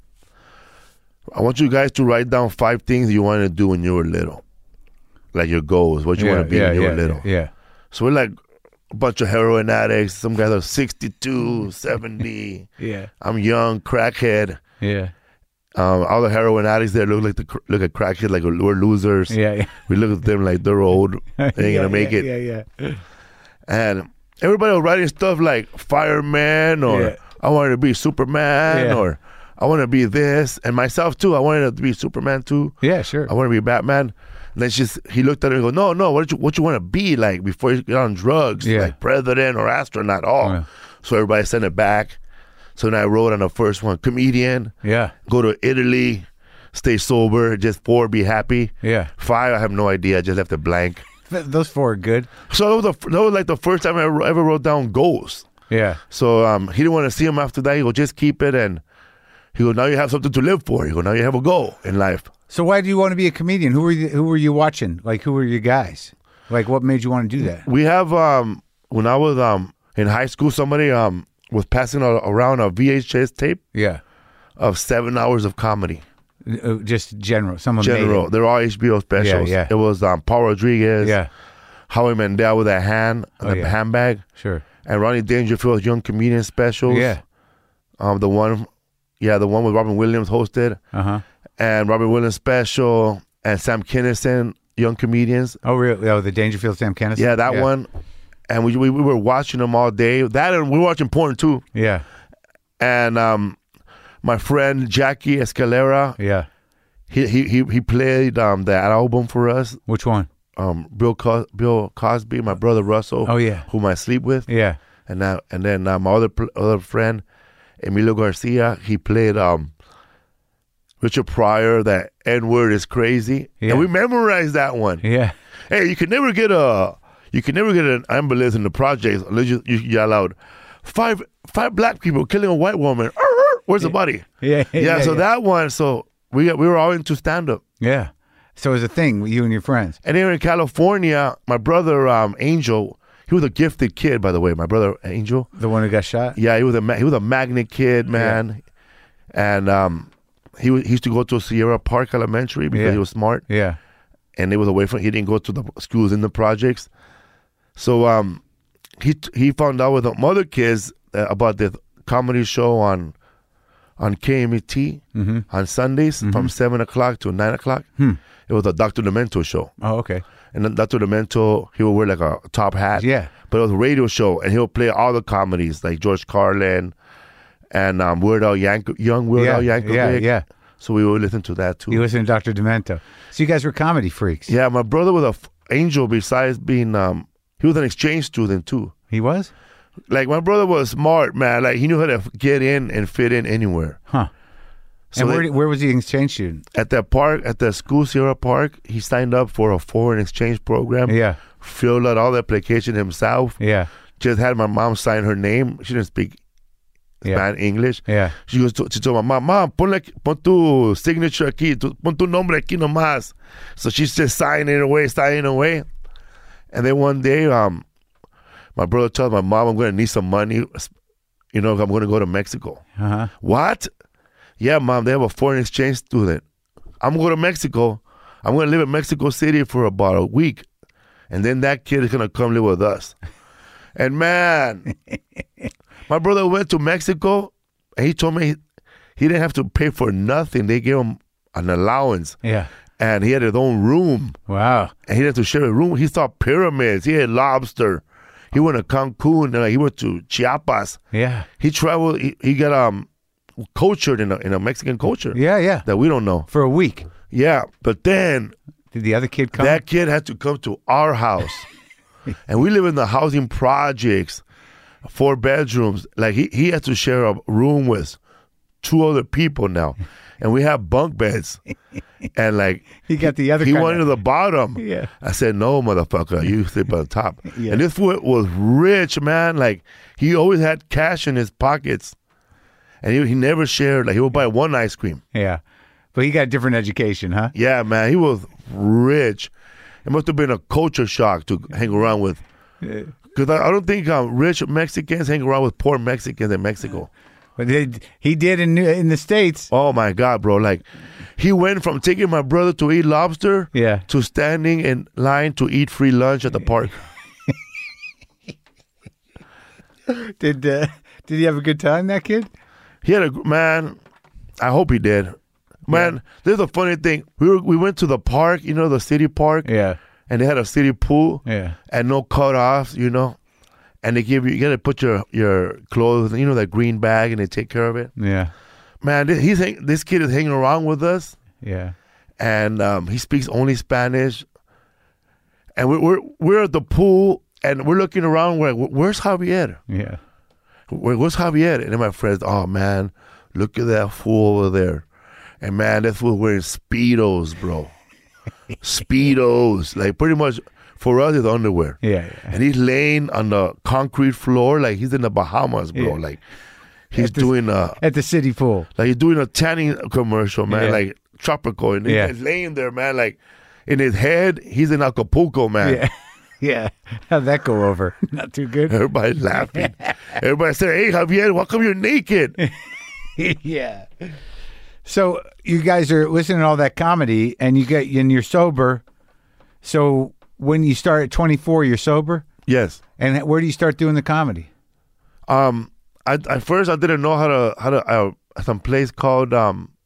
I want you guys to write down five things you wanted to do when you were little, like your goals, what you yeah, want to be yeah, when you yeah, were little. Yeah. So we're like a bunch of heroin addicts. Some guys are sixty-two, seventy. Yeah. I'm young, crackhead. Yeah. Um, all the heroin addicts there look like the cr- look at crackhead like we're losers. Yeah. Yeah. We look at them like they're old. They ain't yeah, gonna make yeah, it. Yeah. Yeah. And everybody was writing stuff like fireman or Yeah. I wanted to be Superman Yeah. or I want to be this. And myself too. I wanted to be Superman too. Yeah. Sure. I want to be Batman. And then she's, he looked at her and go, no, no, what you what you want to be like before you get on drugs, Yeah. like president or astronaut. Oh, Yeah. so everybody sent it back. So then I wrote on the first one, comedian, Yeah. go to Italy, stay sober. Just four, be happy. Yeah. Five, I have no idea. I just left it blank. Th- those four are good. So that was, the, that was like the first time I ever, ever wrote down goals. Yeah. So um, he didn't want to see him after that. He go, just keep it. And he go, now you have something to live for. He go, now you have a goal in life. So why do you want to be a comedian? Who were you, who were you watching? Like who were your guys? Like what made you want to do that? We have, um, when I was um, in high school, somebody um, was passing a, around a V H S tape Yeah. of seven hours of comedy. Uh, just general. Someone made General. it. They're all H B O specials. Yeah, yeah. It was um, Paul Rodriguez, Yeah. Howie Mandel with a hand, Oh, the yeah. handbag, Sure. and Ronnie Dangerfield's Young Comedian specials. Yeah. Um, the one, yeah, the one with Robin Williams hosted. Uh huh. And Robert Williams special, and Sam Kinison young comedians. Oh, really? Oh, the Dangerfield Sam Kinison? Yeah, that one. And we, we we were watching them all day. That and we were watching porn too. Yeah. And um, my friend Jackie Escalera, Yeah. he he he, he played um, that album for us. Which one? Um, Bill Cos- Bill Cosby, my brother Russell. Oh, yeah. Whom I sleep with. Yeah. And now and then uh, my other pl- other friend, Emilio Garcia, he played um, Richard Pryor. That N word is crazy. Yeah. And we memorized that one. Yeah. Hey, you can never get a you can never get an ambulance in the projects unless you, you yell out five five black people killing a white woman. Where's the body? Yeah. Yeah. yeah so yeah. that one. So we got, we were all into stand up. Yeah. So it was a thing with you and your friends. And here in California, my brother um, Angel, he was a gifted kid, by the way. My brother Angel. The one who got shot? Yeah, he was a ma- he was a magnet kid, man. Yeah. And um, he was, he used to go to Sierra Park Elementary because Yeah. he was smart. Yeah. And it was away from. He didn't go to the schools in the projects. So um, he he found out with the other kids uh, about the comedy show on on K M E T Mm-hmm. on Sundays Mm-hmm. from seven o'clock to nine o'clock. Hmm. It was a Doctor Demento show, Oh, okay. and then Doctor Demento he would wear like a top hat. Yeah. But it was a radio show, and he'll play all the comedies like George Carlin and um, Weird Al Yank- Young Weird yeah. Al Yankovic. Yeah. Yeah. So we would listen to that too. You listen to Doctor Demento. So you guys were comedy freaks. Yeah, my brother was a f- angel. Besides being, um, he was an exchange student too. He was? Like my brother was smart, man. Like he knew how to f- get in and fit in anywhere. Huh. So and where, they- did- where was the exchange student? at that park, at the school Sierra Park, he signed up for a foreign exchange program. Yeah. Filled out all the application himself. Yeah. Just had my mom sign her name. She didn't speak Yeah. bad English. Yeah. She goes to, she told my mom, Mom, ponle, aquí- pon tu signature aquí, tu, pon tu nombre aquí nomás. So she's just signing away, signing away. And then one day, um, my brother told my mom, I'm going to need some money. You know, I'm going to go to Mexico. Uh-huh. What? Yeah, Mom, they have a foreign exchange student. I'm going to go to Mexico. I'm going to live in Mexico City for about a week. And then that kid is going to come live with us. And man, my brother went to Mexico and he told me he, he didn't have to pay for nothing. They gave him an allowance. Yeah. And he had his own room. Wow. And he had to share a room. He saw pyramids. He had lobster. He went to Cancun. And he went to Chiapas. Yeah. He traveled. He, he got um cultured in a, in a Mexican culture Yeah, yeah. that we don't know. For a week. Yeah. But then Did the other kid come? that kid had to come to our house. And we live in the housing projects, four bedrooms. Like he, he had to share a room with two other people now. And we have bunk beds. And like He got the other he kind wanted of- the bottom. Yeah. I said, no, motherfucker, you sleep on top. Yeah. And this fool was rich, man. Like he always had cash in his pockets. And he, he never shared. Like he would buy one ice cream. Yeah. But he got a different education, huh? Yeah, man, he was rich. It must have been a culture shock to hang around with. Because I, I don't think um, rich Mexicans hang around with poor Mexicans in Mexico. But they, he did in in the States. Oh, my God, bro. Like, he went from taking my brother to eat lobster Yeah. to standing in line to eat free lunch at the park. Did uh, did he have a good time, that kid? He had a, man, I hope he did. Man, there's a funny thing. We were, we went to the park, you know, the city park. Yeah. And they had a city pool. Yeah. And no cutoffs, you know. And they give you, you got to put your, your clothes, you know, that green bag, and they take care of it. Yeah. Man, this, he's hang, this kid is hanging around with us, Yeah. and um, he speaks only Spanish. And we're, we're we're at the pool, and we're looking around. We're like, where's Javier? Yeah. Where, where's Javier? And then my friends, oh man, look at that fool over there. And man, that fool wearing Speedos, bro. Speedos, like pretty much for us, it's underwear. Yeah. Yeah. And he's laying on the concrete floor like he's in the Bahamas, bro. Yeah. Like he's At the- doing a At the city pool. like he's doing a tanning commercial, man. Yeah. Like tropical, and Yeah. he's laying there, man. Like in his head, he's in Acapulco, man. Yeah. Yeah. How'd that go over? Not too good. Everybody's laughing. Everybody said, "Hey, Javier, how come you're naked?" Yeah. So you guys are listening to all that comedy, and you get and you're sober. So when you start at twenty-four, you're sober. Yes. And where do you start doing the comedy? Um, I, at first I didn't know how to how to uh, some place called um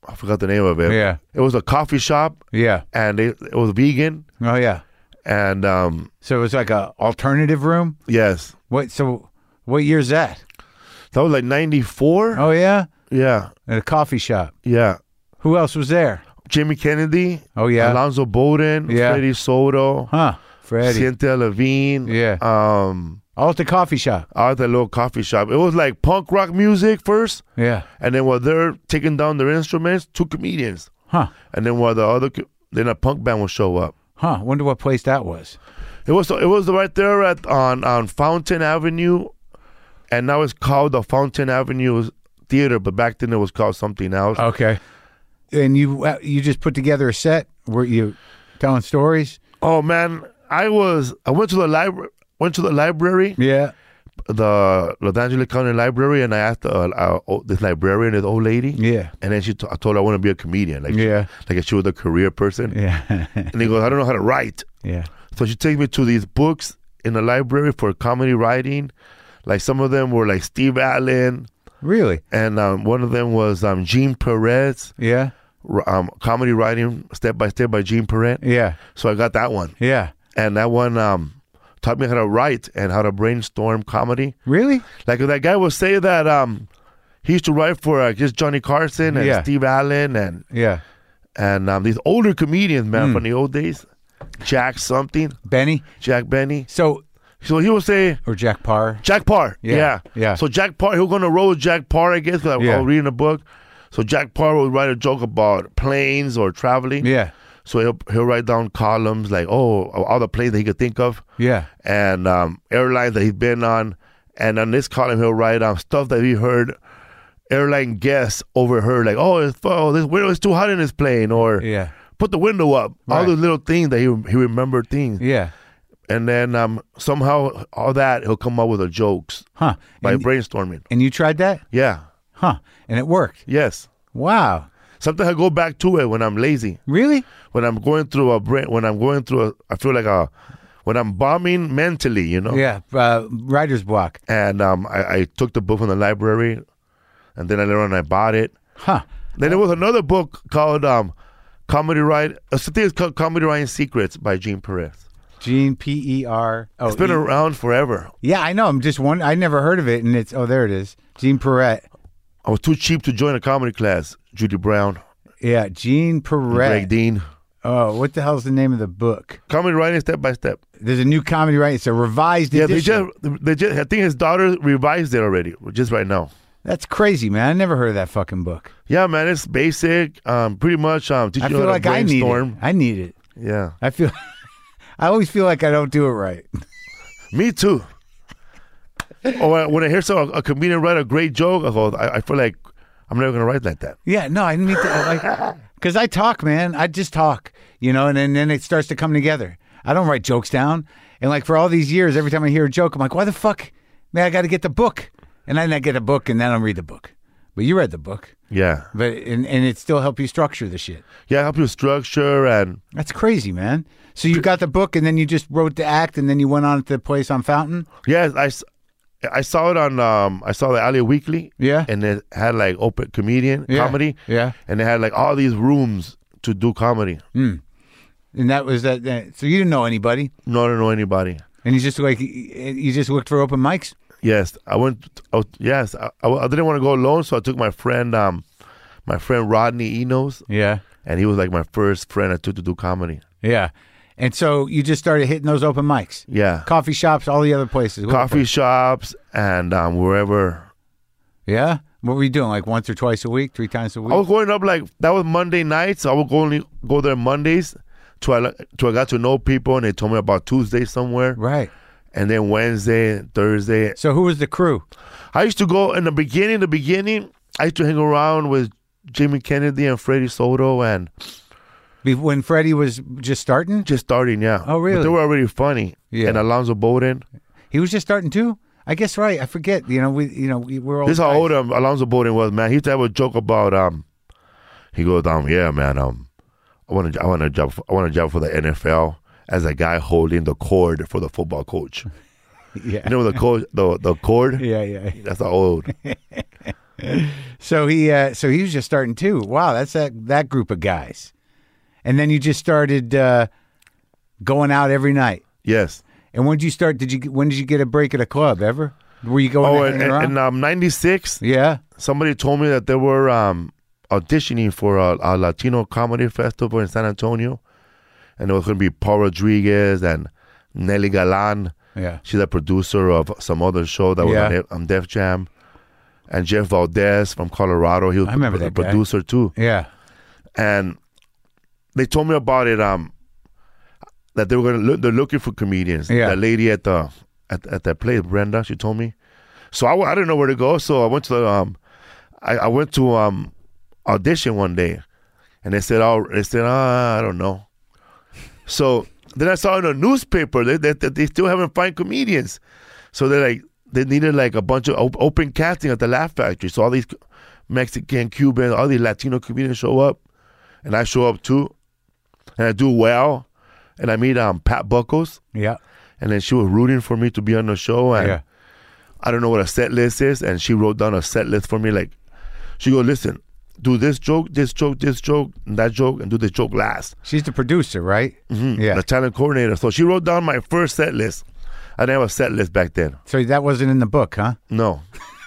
I forgot the name of it. Yeah. It was a coffee shop, Yeah. and it, it was vegan. Oh yeah. And um, So it was like a alternative room. yes, What? So what year's that? that was like ninety-four. Oh yeah. Yeah, At a coffee shop. yeah. Who else was there? Jimmy Kennedy. Oh yeah. Alonzo Bowden. Yeah. Freddie Soto. Huh. Freddie. Cynthia Levine. Yeah. Um, All at the coffee shop. out at the little coffee shop. It was like punk rock music first, Yeah. and then while they're taking down their instruments, two comedians, Huh. and then while the other, co- then a punk band will show up. Huh. Wonder what place that was. It was it was right there at on on Fountain Avenue, and now it's called the Fountain Avenue Theater, but back then it was called something else. Okay. And you uh, you just put together a set? Were you telling stories? Oh man, I was I went to the library went to the library, Yeah. the Los Angeles County Library, and I asked uh, uh, oh, this librarian, this old lady, Yeah. and then she t- I told her I want to be a comedian, like Yeah. like if she was a career person, Yeah. and he goes, I don't know how to write, yeah. so she takes me to these books in the library for comedy writing, like some of them were like Steve Allen, Really? and um, one of them was um, Gene Perez. Yeah. Um, comedy writing step by step by Gene Perret. Yeah. So I got that one, Yeah. and that one um, taught me how to write and how to brainstorm comedy. Really? Like that guy will say that um, he used to write for uh, just Johnny Carson and Yeah. Steve Allen and Yeah. and um, these older comedians, man, Mm. from the old days, Jack something, Benny? Jack Benny. So, So he will say or Jack Parr? Jack Parr. Yeah, Yeah, yeah. So Jack Parr, he was gonna roll Jack Parr, I guess. 'Cause I, Yeah. I was reading a book. So Jack Parr would write a joke about planes or traveling. Yeah. So he'll he'll write down columns like, oh, all the planes that he could think of, Yeah. and um, airlines that he's been on, and on this column he'll write um, stuff that he heard airline guests overheard, like, oh, it's, oh, this window is too hot in this plane, or Yeah. put the window up. All Right. those little things that he he remembered things, Yeah. and then um, somehow all that he'll come up with the jokes Huh. by And, brainstorming. and you tried that? Yeah, Huh. And it worked. yes. Wow. Sometimes I go back to it when I'm lazy. Really? When I'm going through a brain, when I'm going through a, I feel like a, when I'm bombing mentally, you know. Yeah. Uh, writer's block. And um, I, I took the book from the library, and then I later on I bought it. Huh. Then there was another book called um, Comedy Writing. I think it's called Comedy Writing Secrets by Gene Perez. Gene P E R. Oh, It's been E- around forever. Yeah, I know. I'm just one. I never heard of it, and it's oh, there it is. Gene Perret. I was too cheap to join a comedy class. Judy Brown, Yeah, Gene Greg Perret. Dean. Oh, what the hell's the name of the book? Comedy Writing Step by Step. There's a new comedy, right? It's a revised Yeah, they edition. just, they just, I think his daughter revised it already, just right now. That's crazy, man. I never heard of that fucking book. Yeah, man, it's basic. Um, pretty much um, teach I you feel how like to I need it. brainstorm. I need it. Yeah, I feel. I always feel like I don't do it right. me too. Or when I- when I hear some a comedian write a great joke, I go, I, I feel like I'm never gonna write like that. Yeah, no, I need to like because I talk, man. I just talk, you know, and then, then it starts to come together. I don't write jokes down, and like for all these years, every time I hear a joke, I'm like, why the fuck, man? I got to get the book, and then I get a book, and then I'll read the book. But you read the book, Yeah, but and, and it still help you structure the shit. yeah, help you structure and That's crazy, man. So you got the book, and then you just wrote the act, and then you went on to the place on Fountain. yeah, I, s- I saw it on um I saw the Alley Weekly. Yeah. and it had like open comedian Yeah. comedy. Yeah. and they had like all these rooms to do comedy. And that was that. that- So you didn't know anybody, No, I don't know anybody. and you just like you just looked for open mics. Yes, I went. I was, yes, I, I, I didn't want to go alone, so I took my friend, um, my friend Rodney Enos, Yeah. and he was like my first friend I took to do comedy. Yeah. And so you just started hitting those open mics. Yeah, Coffee shops, all the other places. What coffee place? shops and um, wherever. Yeah? What were you doing? Like once or twice a week? Three times a week? I was going up like that was Monday nights. I would go only go there Mondays till I till I got to know people, and they told me about Tuesday somewhere, Right. and then Wednesday, Thursday. So who was the crew? I used to go in the beginning. The beginning, I used to hang around with Jimmy Kennedy and Freddie Soto, and Be- When Freddie was just starting? just starting. Yeah. Oh, really? But they were already funny. Yeah. And Alonzo Bowden. He was just starting too? I guess right. I forget. You know, we you know, we, we're all This is how old um, Alonzo Bowden was, man. He used to have a joke about um. He goes, um, yeah, man, um, I want to, I want a job, I want a job for the N F L as a guy holding the cord for the football coach. Yeah. You know the coach, the the cord. Yeah, yeah. That's how old. So he, uh, so he was just starting too. Wow, that's that that group of guys. And then you just started uh, going out every night. Yes. And when did you start? Did you when did you get a break at a club ever? Were you going? Oh, and, and, around? and um, ninety-six. Yeah. Somebody told me that they were um, auditioning for a, a Latino comedy festival in San Antonio, and it was going to be Paul Rodriguez and Nelly Galan. Yeah. She's a producer of some other show that was Yeah. on, on Def Jam, and Jeff Valdez from Colorado. He was I remember a that guy. producer too. Yeah. And they told me about it. Um, that they were going to look. They're looking for comedians. Yeah. That lady at the at at that place, Brenda. She told me. So I, I didn't know where to go. So I went to the um, I, I went to um, audition one day, and they said, "Oh, they said, oh, I don't know." So then I saw in a newspaper that they, they, they still haven't found comedians. So they're like, they needed like a bunch of op- open casting at the Laugh Factory. So all these Mexican, Cuban, all these Latino comedians show up, and I show up too, and I do well, and I meet um Pat Buckles, Yeah. and then she was rooting for me to be on the show, and Yeah. I don't know what a set list is, and she wrote down a set list for me. Like, she goes, listen, do this joke, this joke, this joke, and that joke, and do the joke last. She's the producer, right? Mm-hmm. Yeah. The talent coordinator. So she wrote down my first set list. I didn't have a set list back then. So that wasn't in the book, huh? No.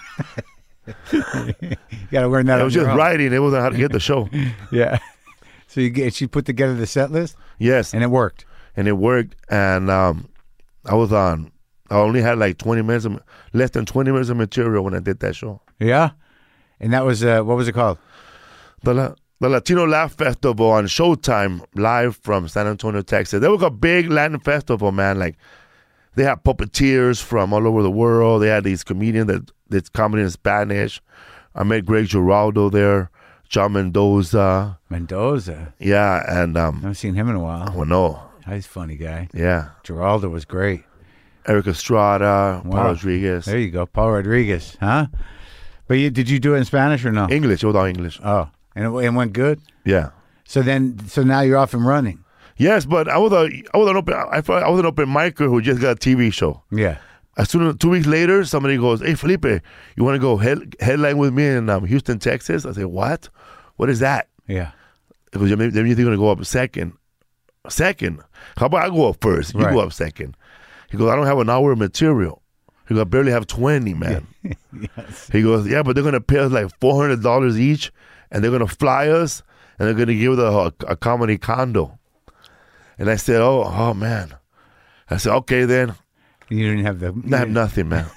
You got to learn that. I on was your just own. writing. It wasn't how to get the show. Yeah. So you get she put together the set list, Yes. and it worked. And it worked. And um, I was on, I only had like twenty minutes, of, less than twenty minutes of material when I did that show. Yeah. And that was uh, what was it called? The, La- the Latino Laugh Festival on Showtime, live from San Antonio, Texas. There was a big Latin festival, man. Like, they had puppeteers from all over the world. They had these comedians that did comedy in Spanish. I met Greg Giraldo there, John Mendoza. Mendoza. Yeah, and I um, haven't seen him in a while. well, no, He's a funny guy. yeah, Geraldo was great. Eric Estrada, Wow. Paul Rodriguez. There you go, Paul Rodriguez, huh? But you, did you do it in Spanish or no? English, it was all English. Oh, and it, it went good. Yeah. So then, so now you're off and running. Yes, but I was a I was an open I, thought I was an open micer who just got a T V show. Yeah. As soon as two weeks later, somebody goes, "Hey Felipe, you want to go head, headline with me in um, Houston, Texas?" I say, "What? What is that?" Yeah. It was maybe maybe you're going to go up second. Second? How about I go up first? You Right. go up second. He goes, "I don't have an hour of material." He goes, "I barely have twenty, man." Yes. He goes, "Yeah, but they're going to pay us like four hundred dollars each, and they're going to fly us, and they're going to give us a, a comedy condo." And I said, "Oh, oh man." I said, "Okay, then." You didn't have the. I have nothing, man.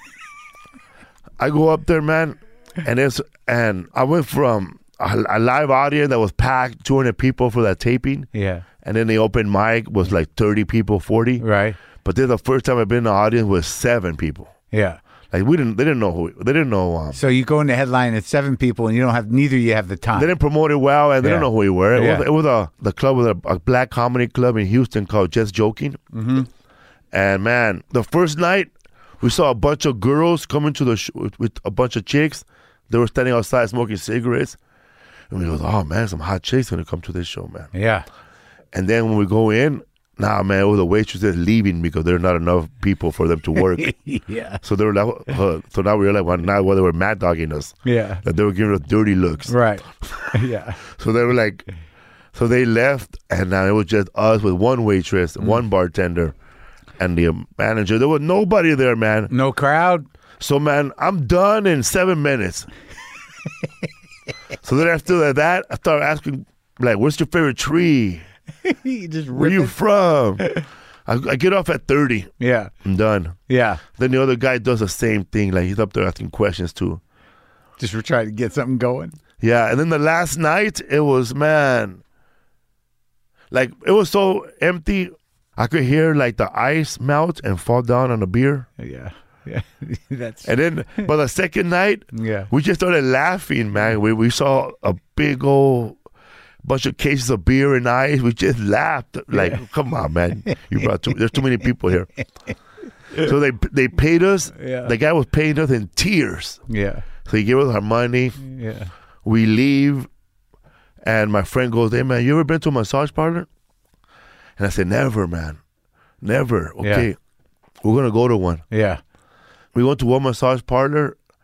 I go up there, man, and it's and I went from a, a live audience that was packed, two hundred people for that taping, Yeah. and then the open mic was like thirty people, forty. Right. But this is the first time I've been in an audience with seven people. Yeah. Like we didn't, they didn't know who, they didn't know. Um, So you go in the headline at seven people, and you don't have neither. You have the time. they didn't promote it well, and they Yeah. didn't know who we were. It Yeah. was, it was a the club was a, a black comedy club in Houston called Just Joking. Mm-hmm. And man, the first night we saw a bunch of girls coming to the sh- with, with a bunch of chicks. They were standing outside smoking cigarettes, and we go, "Oh man, some hot chicks gonna come to this show, man." Yeah. And then when we go in, nah, man, all the waitresses leaving because there are not enough people for them to work. Yeah. So they were like, uh, so now we realize well, now why they were mad dogging us, Yeah. that they were giving us dirty looks. Right. Yeah. So they were like, so they left, and now it was just us with one waitress, Mm. one bartender, and the manager. There was nobody there, man. No crowd. So, man, I'm done in seven minutes. So then after that, I started asking, like, what's your favorite tree? You just Where rip you it. from? I, I get off at thirty. Yeah. I'm done. Yeah. Then the other guy does the same thing. Like, he's up there asking questions, too. Just for trying to get something going. Yeah, and then the last night, it was, man, like, it was so empty. I could hear, like, the ice melt and fall down on the beer. Yeah. Yeah. That's. And then, by the second night, Yeah. we just started laughing, man. We we saw a big old bunch of cases of beer and ice. We just laughed. Like, Yeah. come on, man. You brought too, there's too many people here. So they they paid us. Yeah. The guy was paying us in tears. Yeah. So he gave us our money. Yeah. We leave. And my friend goes, "Hey, man, you ever been to a massage parlor?" And I said, "Never, man. Never." Okay. Yeah. We're going to go to one. Yeah. We went to one massage parlor,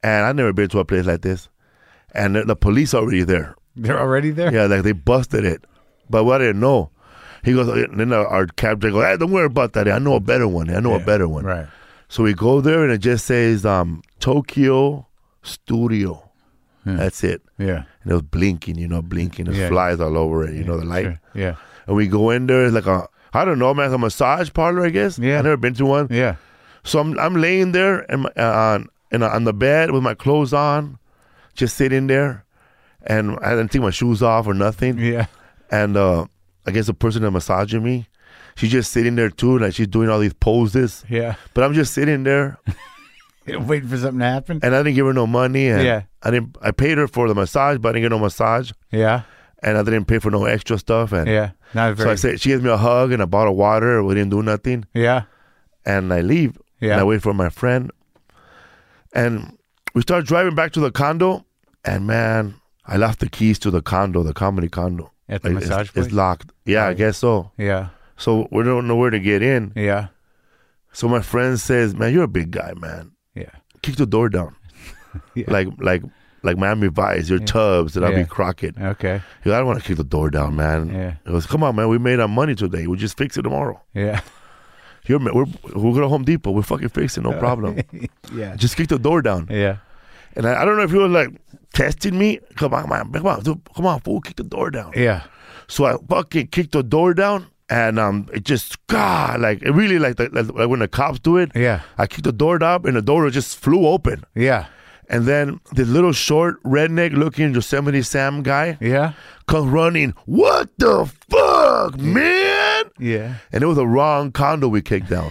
And I've never been to a place like this. And the, the police are already there. They're already there? Yeah, like they busted it. But what I didn't know, he goes, and then our, our cab driver goes, hey, don't worry about that. I know a better one. I know Yeah, a better one. Right. So we go there and it just says um, Tokyo Studio. Yeah. That's it. Yeah. And it was blinking, you know, blinking. There's Yeah. flies all over it, you Yeah, know, the light. sure. Yeah. And we go in there, it's like a, I don't know, man, it's a massage parlor, I guess. Yeah. I've never been to one. Yeah. So I'm I'm laying there and uh, on in a, on the bed with my clothes on, just sitting there, and I didn't take my shoes off or nothing. Yeah. And uh, I guess the person that massaging me, she's just sitting there too, like she's doing all these poses. Yeah. But I'm just sitting there, Waiting for something to happen? and I didn't give her no money. And Yeah. I didn't. I paid her for the massage, but I didn't get no massage, Yeah. and I didn't pay for no extra stuff. And Yeah. Not very. so I said, she gives me a hug and a bottle of water. We didn't do nothing, yeah. and I leave. Yeah. And I wait for my friend. And we start driving back to the condo. And man, I left the keys to the condo, the comedy condo. At the Like, massage it's, place? it's locked. Yeah, I Right. guess so. Yeah. So we don't know where to get in. Yeah. So my friend says, man, you're a big guy, man. Yeah. Kick the door down. Yeah. Like like like Miami Vice, your Tubbs, and I'll Yeah. be Crockett. Okay. He goes, I don't want to kick the door down, man. Yeah. He goes, come on, man, we made our money today. We'll just fix it tomorrow. Yeah. You're, we're, we'll go to Home Depot. We're fucking fixing, no problem. Yeah. Just kick the door down. Yeah. And I, I don't know if he was like testing me. Come on, man. Come on, dude, come on, fool, kick the door down. Yeah. So I fucking kicked the door down, and um, it just, God, like, it really like, the, like, like when the cops do it. Yeah. I kicked the door down, and the door just flew open. Yeah. And then the little short, redneck-looking Yosemite Sam guy Yeah. comes running. What the fuck, man? Yeah. And it was the wrong condo we kicked down.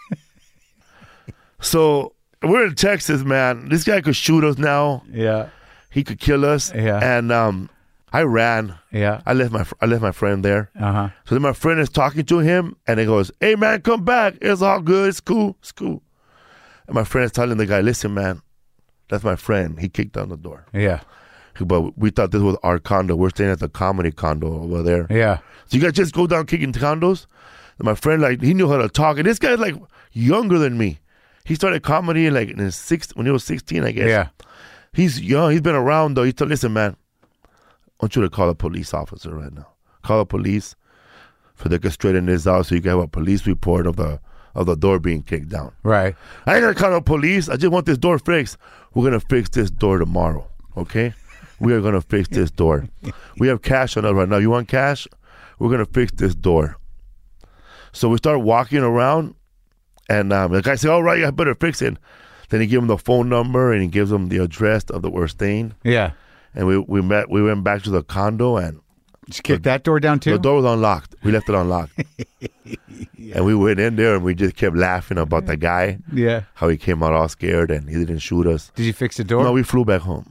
So we're in Texas, man. This guy could shoot us now. Yeah. He could kill us. Yeah. And um, I ran. Yeah. I left my fr- I left my friend there. Uh huh. So then my friend is talking to him, and he goes, "Hey man, come back. It's all good. It's cool. It's cool." And my friend is telling the guy, "Listen, man, that's my friend. He kicked down the door. Yeah. But we thought this was our condo. We're staying at the comedy condo over there. Yeah. So you guys just go down kicking condos?" And my friend, like, he knew how to talk. And this guy's like younger than me. He started comedy like in his six when he was sixteen, I guess. Yeah. He's young. He's been around though. He told, "Listen, man, I want you to call a police officer right now. Call the police so they can straighten this out so you can have a police report of the of the door being kicked down." Right. "I ain't gonna call the police. I just want this door fixed. We're gonna fix this door tomorrow, okay? We are gonna fix this door. We have cash on us right now. You want cash? We're gonna fix this door." So we start walking around, and um, the guy said, "All right, I better fix it." Then he gave him the phone number and he gives him the address of the we're staying. Yeah. And we we met. We went back to the condo, and Did you kick that door down too? the door was unlocked. We left it unlocked, and we went in there and we just kept laughing about the guy, Yeah. how he came out all scared and he didn't shoot us. Did you fix the door? No, we flew back home.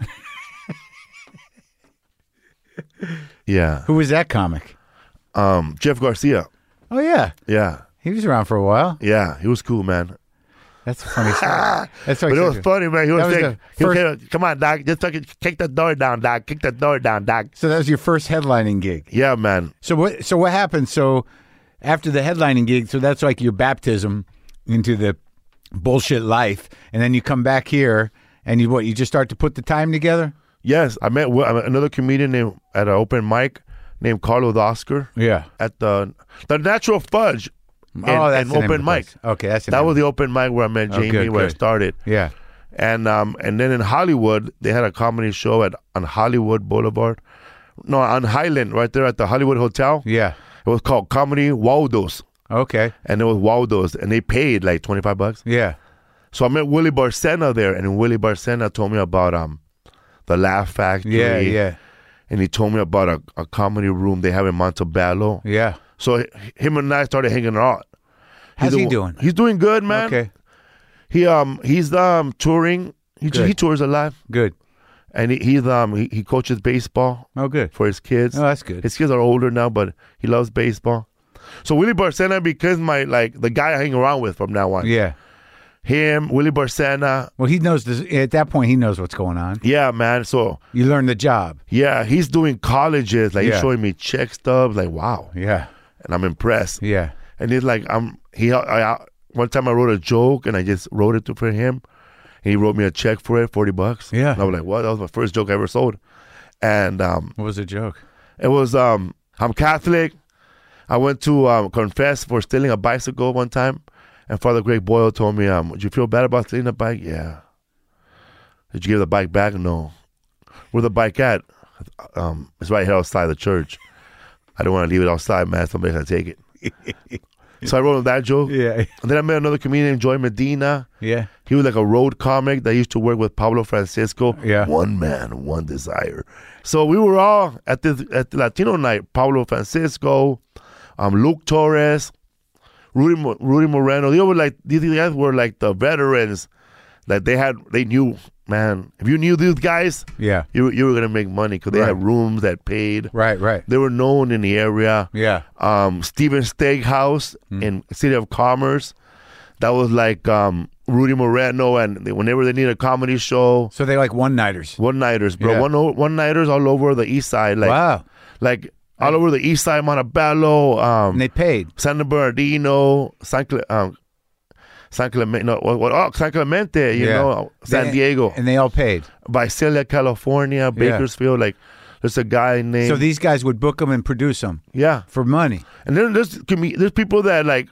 Yeah. Who was that comic? Um, Jeff Garcia. Oh yeah. Yeah. He was around for a while. Yeah. He was cool, man. That's a funny story. That's But it was funny, man. He was, That was saying, the he was first- saying, "Come on, Doc. Just fucking kick the door down, Doc. Kick the door down, Doc." So that was your first headlining gig. Yeah, man. So what? So what happened? So after the headlining gig, so that's like your baptism into the bullshit life, and then you come back here, and you what? You just start to put the time together. Yes. I met w- another comedian named, at an open mic named Carlos Oscar Yeah. at the the Natural Fudge. In, oh, that's in the name open of the mic. place. Okay, that's the That name was of the open mic where I met Oh, Jamie, good, where I good. started. the- Yeah. And um and then in Hollywood, they had a comedy show at on Hollywood Boulevard. No, on Highland, right there at the Hollywood Hotel. Yeah. It was called Comedy Waldo's. Okay. And it was Waldo's. And they paid like twenty-five bucks. Yeah. So I met Willie Barcena there. And Willie Barcena told me about um the Laugh Factory. Yeah. Yeah. And he told me about a, a comedy room they have in Montebello. Yeah. So h- him and I started hanging out. How's He's he a- doing? He's doing good, man. Okay. He um he's um touring. He Good. he tours a lot. Good. And he, he's um he, he coaches baseball Oh, good. for his kids. Oh, that's good. His kids are older now, but he loves baseball. So Willie Barcena becomes my like the guy I hang around with from now on. Yeah. Him, Willie Barcena. Well, he knows this, at that point. He knows what's going on. Yeah, man. So You learn the job. yeah, he's doing colleges. Like Yeah. he's showing me check stubs. Like wow, Yeah. and I'm impressed. Yeah. And he's like, I'm he. I, I, one time I wrote a joke and I just wrote it to, for him, And he wrote me a check for it, forty bucks. Yeah. And I was like, what? That was my first joke I ever sold. And um, What was the joke? it was, um, I'm Catholic. I went to um, confess for stealing a bicycle one time. And Father Greg Boyle told me, um, "Did you feel bad about stealing the bike?" Yeah. Did you give the bike back? No. Where the bike at? Um, it's right here outside the church. I don't want to leave it outside, man. Somebody's gonna take it. So I wrote that joke. Yeah. And then I met another comedian named Joy Medina. Yeah. He was like a road comic that used to work with Pablo Francisco. Yeah. One man, one desire. So we were all at the at the Latino night. Pablo Francisco, um, Luke Torres, Rudy Mo- Rudy Moreno. They were like these guys were like the veterans. Like they had, they knew, man. If you knew these guys, Yeah. you you were gonna make money because they Right. had rooms that paid. Right, right. They were known in the area. Yeah. Um, Steven Steakhouse in City of Commerce. That was like um, Rudy Moreno, and they, whenever they need a comedy show, So they like one-nighters. one-nighters, bro. Yeah. One one nighters all over the east side, like Wow. like all over the east side, Montebello, um, And they paid. San Bernardino, San Cle- um, San Clemente, no, what, what, oh, San Clemente, you Yeah. know, San They- Diego, And they all paid. Visalia, California, Bakersfield. Like, there's a guy named So these guys would book them and produce them yeah, for money. and then there's come- there's people that like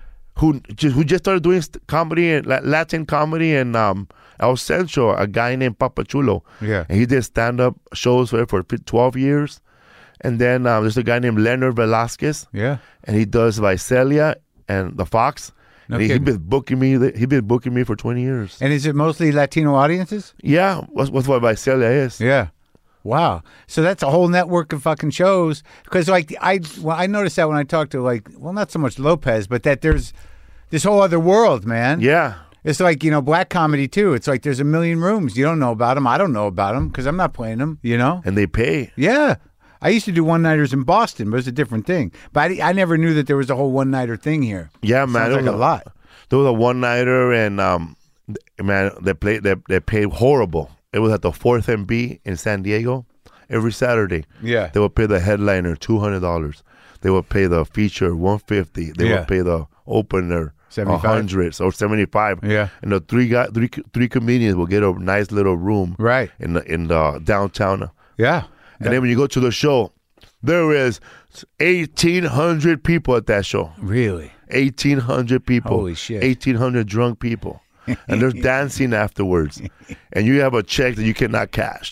who just who just started doing st- comedy and La- Latin comedy and um El Centro, a guy named Papa Chulo. Yeah. And he did stand up shows for for twelve years, and then um, there's a guy named Leonard Velasquez, Yeah. and he does Visalia and the Fox. No and he, he kidding. been booking me. He been booking me for twenty years. And is it mostly Latino audiences? Yeah, what's, what's what Visalia is. Yeah. Wow. So that's a whole network of fucking shows. Because like I, well, I noticed that when I talked to like, well, not so much Lopez, but that there's this whole other world, man. Yeah, It's like, you know, black comedy too. It's like there's a million rooms. You don't know about them. I don't know about them because I'm not playing them. You know. and they pay. Yeah. I used to do one-nighters in Boston, but it's a different thing. But I, I never knew that there was a whole one-nighter thing here. Yeah, man, Sounds there like was a lot. There was a one nighter, and um, th- man, they played. They, they paid horrible. It was at the Fourth and B in San Diego every Saturday. Yeah. They would pay the headliner two hundred dollars. They would pay the feature one fifty. They Yeah. would pay the opener a seventy-five hundred or seventy five. Yeah. And the three guy, three three comedians will get a nice little room. Right. In the in the downtown. Yeah. And then when you go to the show, there is eighteen hundred people at that show. Really? eighteen hundred people. Holy shit. eighteen hundred drunk people. And they're dancing afterwards. And you have a check that you cannot cash.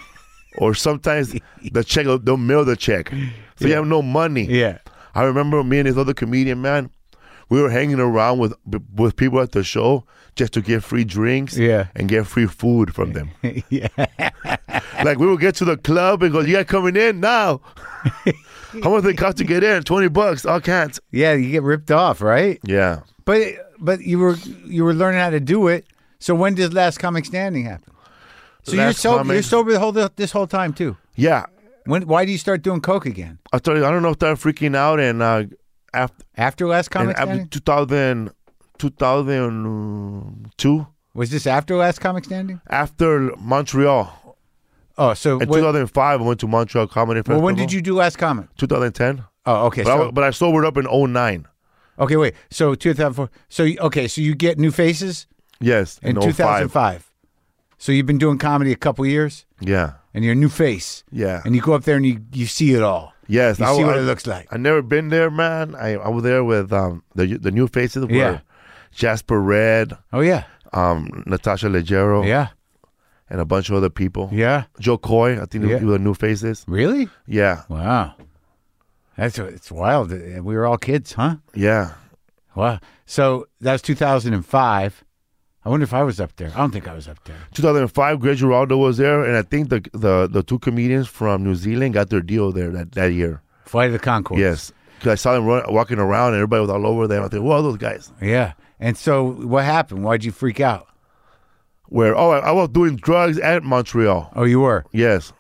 Or sometimes the check, they'll mail the check. So you have no money. Yeah. I remember me and this other comedian, man, we were hanging around with with people at the show just to get free drinks Yeah. and get free food from them. Yeah. Like we would get to the club and go, you guys coming in now? How much they cost to get in? twenty bucks. I can't. Yeah, you get ripped off, right? Yeah. But but you were you were learning how to do it. So when did Last Comic Standing happen? So you're Last sober. Comic- You're sober the whole this whole time too. Yeah. When? Why do you start doing coke again? I started, I don't know if I started freaking out and uh, after, After Last and Comic after Standing? two thousand, two thousand two, Was this after Last Comic Standing? after Montreal. Oh, so In when, two thousand five, I went to Montreal Comedy Festival. well, when did you do Last Comic? twenty ten. Oh, okay. But, I, So, wa- but I sobered up in oh nine. okay, wait. So two thousand four. So you- okay, so you get New Faces Yes, in in two thousand five. So you've been doing comedy a couple years, Yeah, and you're a new face. yeah. And you go up there and you, you see it all. Yes, You I, see what I, it looks like. I never been there, man. I, I was there with um the the new faces were Yeah. Jasper Red, Oh yeah, um Natasha Leggero, yeah, and a bunch of other people. yeah. Joe Coy, I think Yeah. he was the new faces. Really? Yeah, Wow. That's it's wild. We were all kids, huh? yeah. Wow. So that was two thousand five. I wonder if I was up there. I don't think I was up there. two thousand five, Greg Giraldo was there, and I think the the the two comedians from New Zealand got their deal there that, that year. Flight of the Conchords. Yes, because I saw them run, walking around, and everybody was all over them. I think, who are those guys? Yeah. And so what happened? Why'd you freak out? Where oh, I, I was doing drugs at Montreal. Oh, you were? Yes,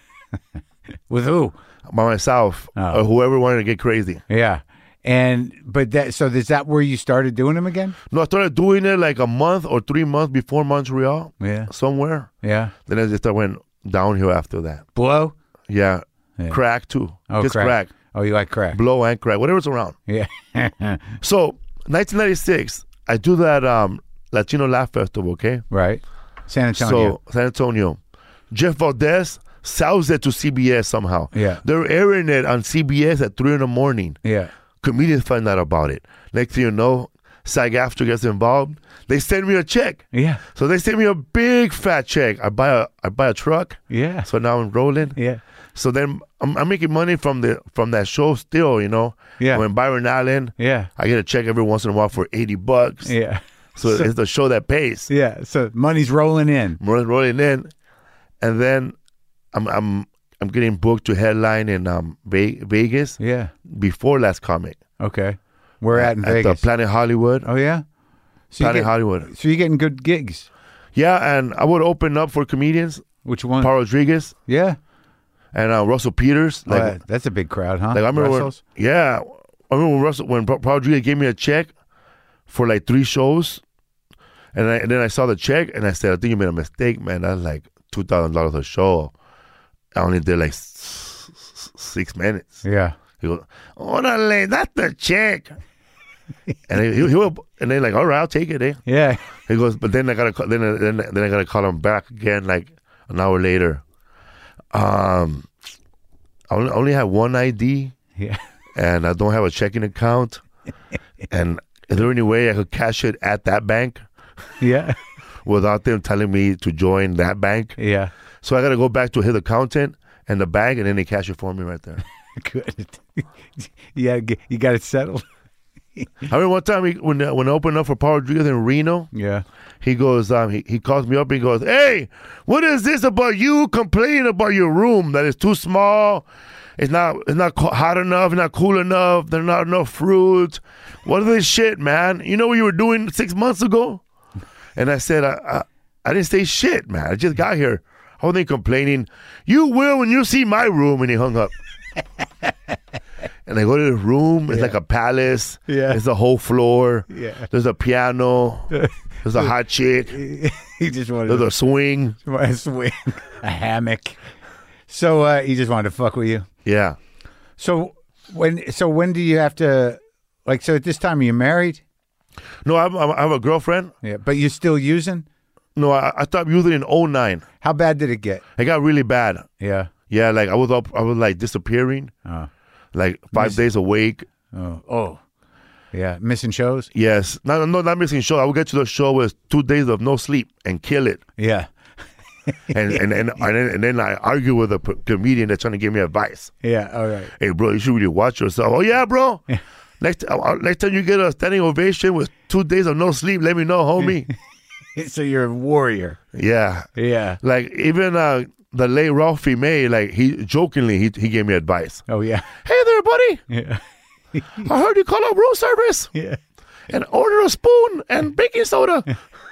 With who? by myself, Oh. or whoever wanted to get crazy. Yeah. And, but that, so is that where you started doing them again? No, I started doing it like a month or three months before Montreal, Yeah. somewhere. Yeah. Then I just went downhill after that. Blow? Yeah, Yeah. crack too. Oh, just crack. crack. Oh, you like crack? Blow and crack, whatever's around. Yeah. So, nineteen ninety-six, I do that um Latino Laugh Festival, okay? Right. San Antonio. So, San Antonio. Jeff Valdez sells it to C B S somehow. Yeah. They're airing it on C B S at three in the morning. Yeah. Comedians find out about it. Next thing you know, SAG-AFTRA gets involved. They send me a check. Yeah. So they send me a big fat check. I buy a I buy a truck. Yeah. So now I'm rolling. Yeah. So then I'm, I'm making money from the from that show still, you know. Yeah. When Byron Allen, Yeah. I get a check every once in a while for eighty bucks. Yeah. So, So- it's the show that pays. Yeah. So money's rolling in. Rolling, rolling in, and then I'm I'm I'm getting booked to headline in um Ve- Vegas Yeah. before Last Comic. Okay. We're at in at Vegas. the Planet Hollywood. Oh yeah. So Planet you get, Hollywood. So you're getting good gigs. Yeah, and I would open up for comedians, Which one? Paul Rodriguez Yeah. and uh, Russell Peters. Oh, Like, that- that's a big crowd, huh? like I remember, when, Russells? yeah, I remember when Russell when Paul Rodriguez gave me a check for like three shows, and, I, and then I saw the check and I said, I think you made a mistake, man. That's like two thousand dollars a show. I only did like s- s- six minutes. Yeah. He goes, "Orale, that's the check." and he, he, he will, and then like, all right, I'll take it. Eh? Yeah. He goes, but then I gotta call, then then then I gotta call him back again like an hour later. Um, I only, only have one I D, Yeah. and I don't have a checking account. And is there any way I could cash it at that bank Yeah. without them telling me to join that bank? Yeah. So I gotta go back to his accountant and the bank, and then they cash it for me right there. Good. Yeah. You got it settled. I remember one time he, when when I opened up for Paul Rodriguez in Reno. Yeah. He goes, um, he, he calls me up and he goes, "Hey, what is this about you complaining about your room that it's too small? It's not it's not co- hot enough, it's not cool enough, there's not enough fruit. What is this shit, man? You know what you were doing six months ago?" And I said, I, I, I didn't say shit, man. I just got here. I wasn't complaining. You will when you see my room. And he hung up. And I go to the room. It's Yeah. like a palace. Yeah. It's a whole floor. Yeah. There's a piano. There's a hot chick. He just wanted There's to a swing. a swing, a hammock. So uh, he just wanted to fuck with you. Yeah. So when so when do you have to like? So at this time, are you married? No, I have, I have a girlfriend. Yeah, but you're still using. No, I, I stopped using in oh nine. How bad did it get? It got really bad. Yeah. Yeah, like I was up, I was like disappearing, Oh. like five Miss- days awake. Oh. Oh. Yeah. Missing shows. Yes, no, no, not missing show. I would get to the show with two days of no sleep and kill it. Yeah. And and and, and, then, and then I argue with a p- comedian that's trying to give me advice. Yeah. All right. Hey, bro, you should really watch yourself. Oh yeah, bro. Next uh, next time you get a standing ovation with two days of no sleep, let me know, homie. So you're a warrior. Yeah, Yeah. like even uh, the late Ralphie May, like he jokingly he he gave me advice. Oh yeah. Hey there, buddy. Yeah. I heard you call up room service Yeah. and order a spoon and baking soda.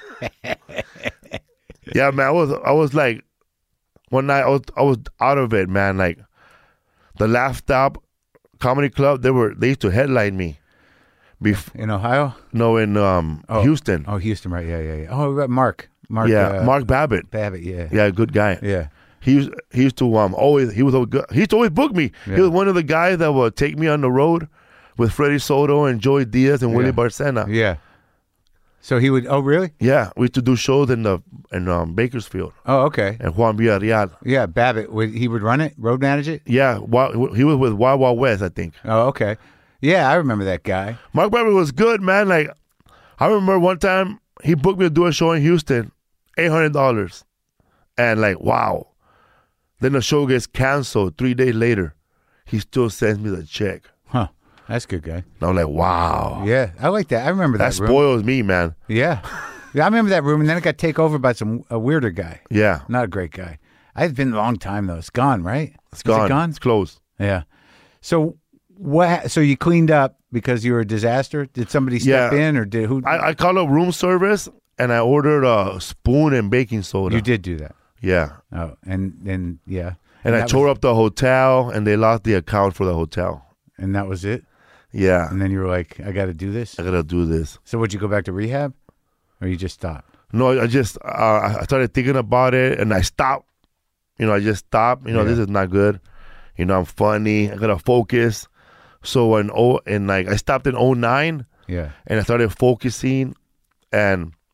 Yeah, man, I was I was like one night I was I was out of it, man. Like the Laugh Stop Comedy Club, they were they used to headline me. Bef- In Ohio. no, in um Oh. Houston. Oh, Houston. Right. Yeah. Yeah. Yeah. Oh, we got Mark. Mark. yeah, uh, Mark Babbitt. Babbitt. Yeah. Yeah, good guy. Yeah. He used he used to um always he was always good. He used to always book me. Yeah. He was one of the guys that would take me on the road with Freddie Soto and Joey Diaz and Willie Yeah. Barcena. Yeah. So he would. Oh, really? Yeah, we used to do shows in the in um, Bakersfield Oh, okay. and Juan Villarreal. Yeah, Babbitt. Would he would run it, road manage it? Yeah, Wild, he was with Wild Wild West, I think. Oh, okay. Yeah, I remember that guy. Mark Babbitt was good, man. Like I remember one time he booked me to do a show in Houston, eight hundred dollars, and like wow. Then the show gets canceled three days later. He still sends me the check. Huh. That's a good guy. And I'm like, wow. Yeah, I like that. I remember that, That room. spoils me, man. Yeah. Yeah, I remember that room, and then it got taken over by some a weirder guy. Yeah. Not a great guy. It's been a long time though. It's gone, right? It's Is gone. it gone? It's closed. Yeah. So what? So you cleaned up because you were a disaster? Did somebody step Yeah. in, or did who? I, I called up room service and I ordered a spoon and baking soda. You did do that. Yeah. Oh, and then yeah, And, I that tore was, up the hotel and they lost the account for the hotel. and that was it. Yeah. And then you were like, I got to do this. I gotta do this. So would you go back to rehab, or you just stopped? No, I just uh, I started thinking about it and I stopped. You know, I just stopped. You know, Yeah. this is not good. You know, I'm funny. I gotta focus. So in oh, and like I stopped in oh nine Yeah. and I started focusing, and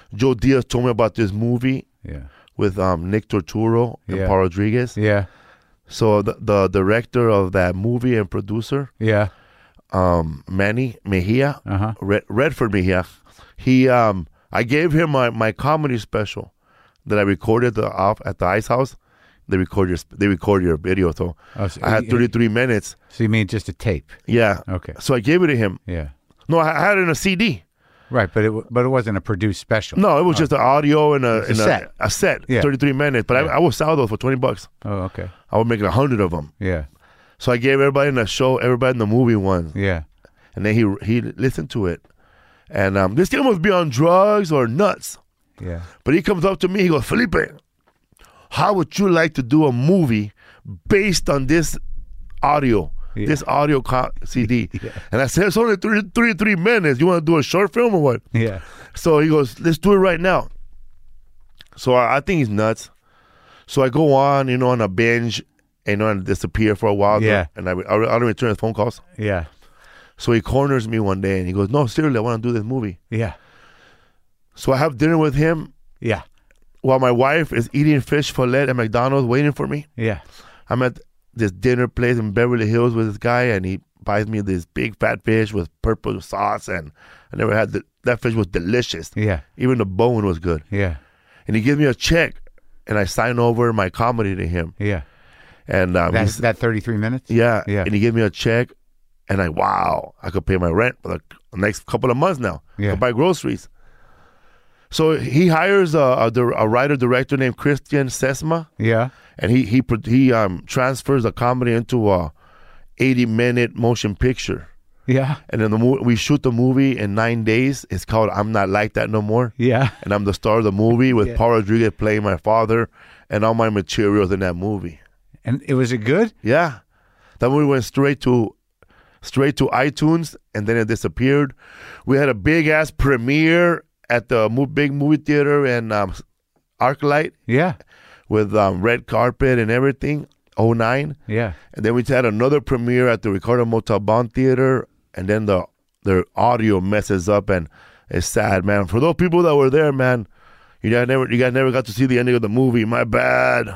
Joe Diaz told me about this movie Yeah. with um, Nick Torturo and Yeah. Paul Rodriguez. Yeah. So the, the director of that movie and producer, Yeah. um, Manny Mejia, Uh-huh. Red, Redford Mejia, he, um, I gave him my, my comedy special that I recorded the, off at the Ice House. They record your they record your video, so Oh, so I had you- thirty-three minutes. So you mean just a tape? Yeah. Okay. So I gave it to him. Yeah. No, I had it in a C D. Right, but it w- but it wasn't a produced special. No, it was just the audio and a, It's a and set. a, a set, Yeah. thirty-three minutes. But Yeah. I, I would sell those for twenty bucks. Oh, okay. I would make a hundred of them. Yeah. So I gave everybody in the show, everybody in the movie one, Yeah. and then he he listened to it. And um, this guy must be on drugs or nuts. Yeah. But he comes up to me, he goes, Felipe, how would you like to do a movie based on this audio, Yeah. this audio co- C D? And I said, it's only three, three, three minutes. You want to do a short film or what? Yeah. So he goes, let's do it right now. So I, I think he's nuts. So I go on, you know, on a binge, and, you know, and disappear for a while. Yeah. And I, I, I don't return his phone calls. Yeah. So he corners me one day and he goes, no, seriously, I want to do this movie. Yeah. So I have dinner with him Yeah. while my wife is eating fish fillet at McDonald's waiting for me. Yeah. I'm at this dinner place in Beverly Hills with this guy, and he buys me this big fat fish with purple sauce, and I never had the, that fish was delicious. Yeah. Even the bone was good. Yeah. And he gives me a check, and I sign over my comedy to him. Yeah. And um, That's he's- that thirty-three minutes? yeah, Yeah. and he gave me a check, and I wow, I could pay my rent for the next couple of months now. I Yeah. could buy groceries. So he hires a, a, a writer director named Christian Sesma. Yeah. And he he pro- he um transfers the comedy into a eighty minute motion picture, Yeah. and then the mo- we shoot the movie in nine days. It's called I'm Not Like That No More, Yeah. and I'm the star of the movie with Yeah. Paul Rodriguez playing my father, and all my materials in that movie. And it was it good? Yeah, that movie went straight to straight to iTunes, and then it disappeared. We had a big ass premiere at the mo- big movie theater in um, ArcLight Yeah. with um, red carpet and everything. oh nine. Yeah. And then we had another premiere at the Ricardo Montalban Theater, and then the their audio messes up, and it's sad, man. For those people that were there, man, you guys never you guys never got to see the ending of the movie. My bad.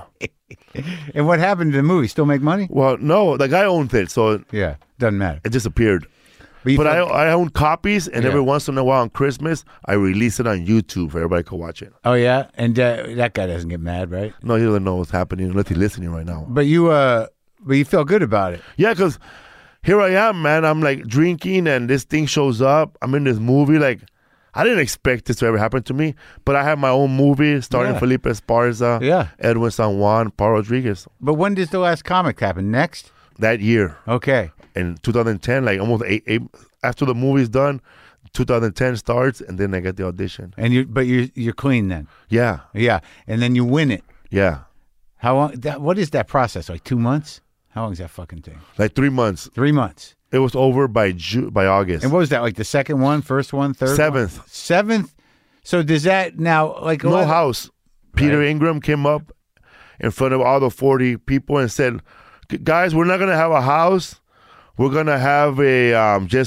And what happened to the movie? Still make money? Well, no, the guy owns it, so it, Yeah. Doesn't matter. it disappeared. you But I felt- I own copies, and Yeah. every once in a while on Christmas, I release it on YouTube for everybody to watch it. Oh yeah, and uh, that guy doesn't get mad, right? No, he doesn't know what's happening unless he's listening right now. But you, uh, but you feel good about it. Yeah, because here I am, man. I'm like drinking, and this thing shows up. I'm in this movie. Like, I didn't expect this to ever happen to me, but I have my own movie starring Yeah. Felipe Esparza, Yeah. Edwin San Juan, Paul Rodriguez. But when does the last comic happen? Next? That year, Okay. in two thousand ten, like almost eight, eight after the movie's done, two thousand ten starts, and then I get the audition. And you, but you, you're clean then. Yeah, Yeah. And then you win it. yeah. How long? That, what is that process? Like two months? How long is that fucking thing? Like three months. Three months. It was over by Ju- by August. And what was that? Like the second one, first one, third? one? Seventh. Seventh. So does that now like a No lot- house. Peter Right. Ingram came up in front of all the forty people and said, guys, we're not going to have a house. We're going to have a um, just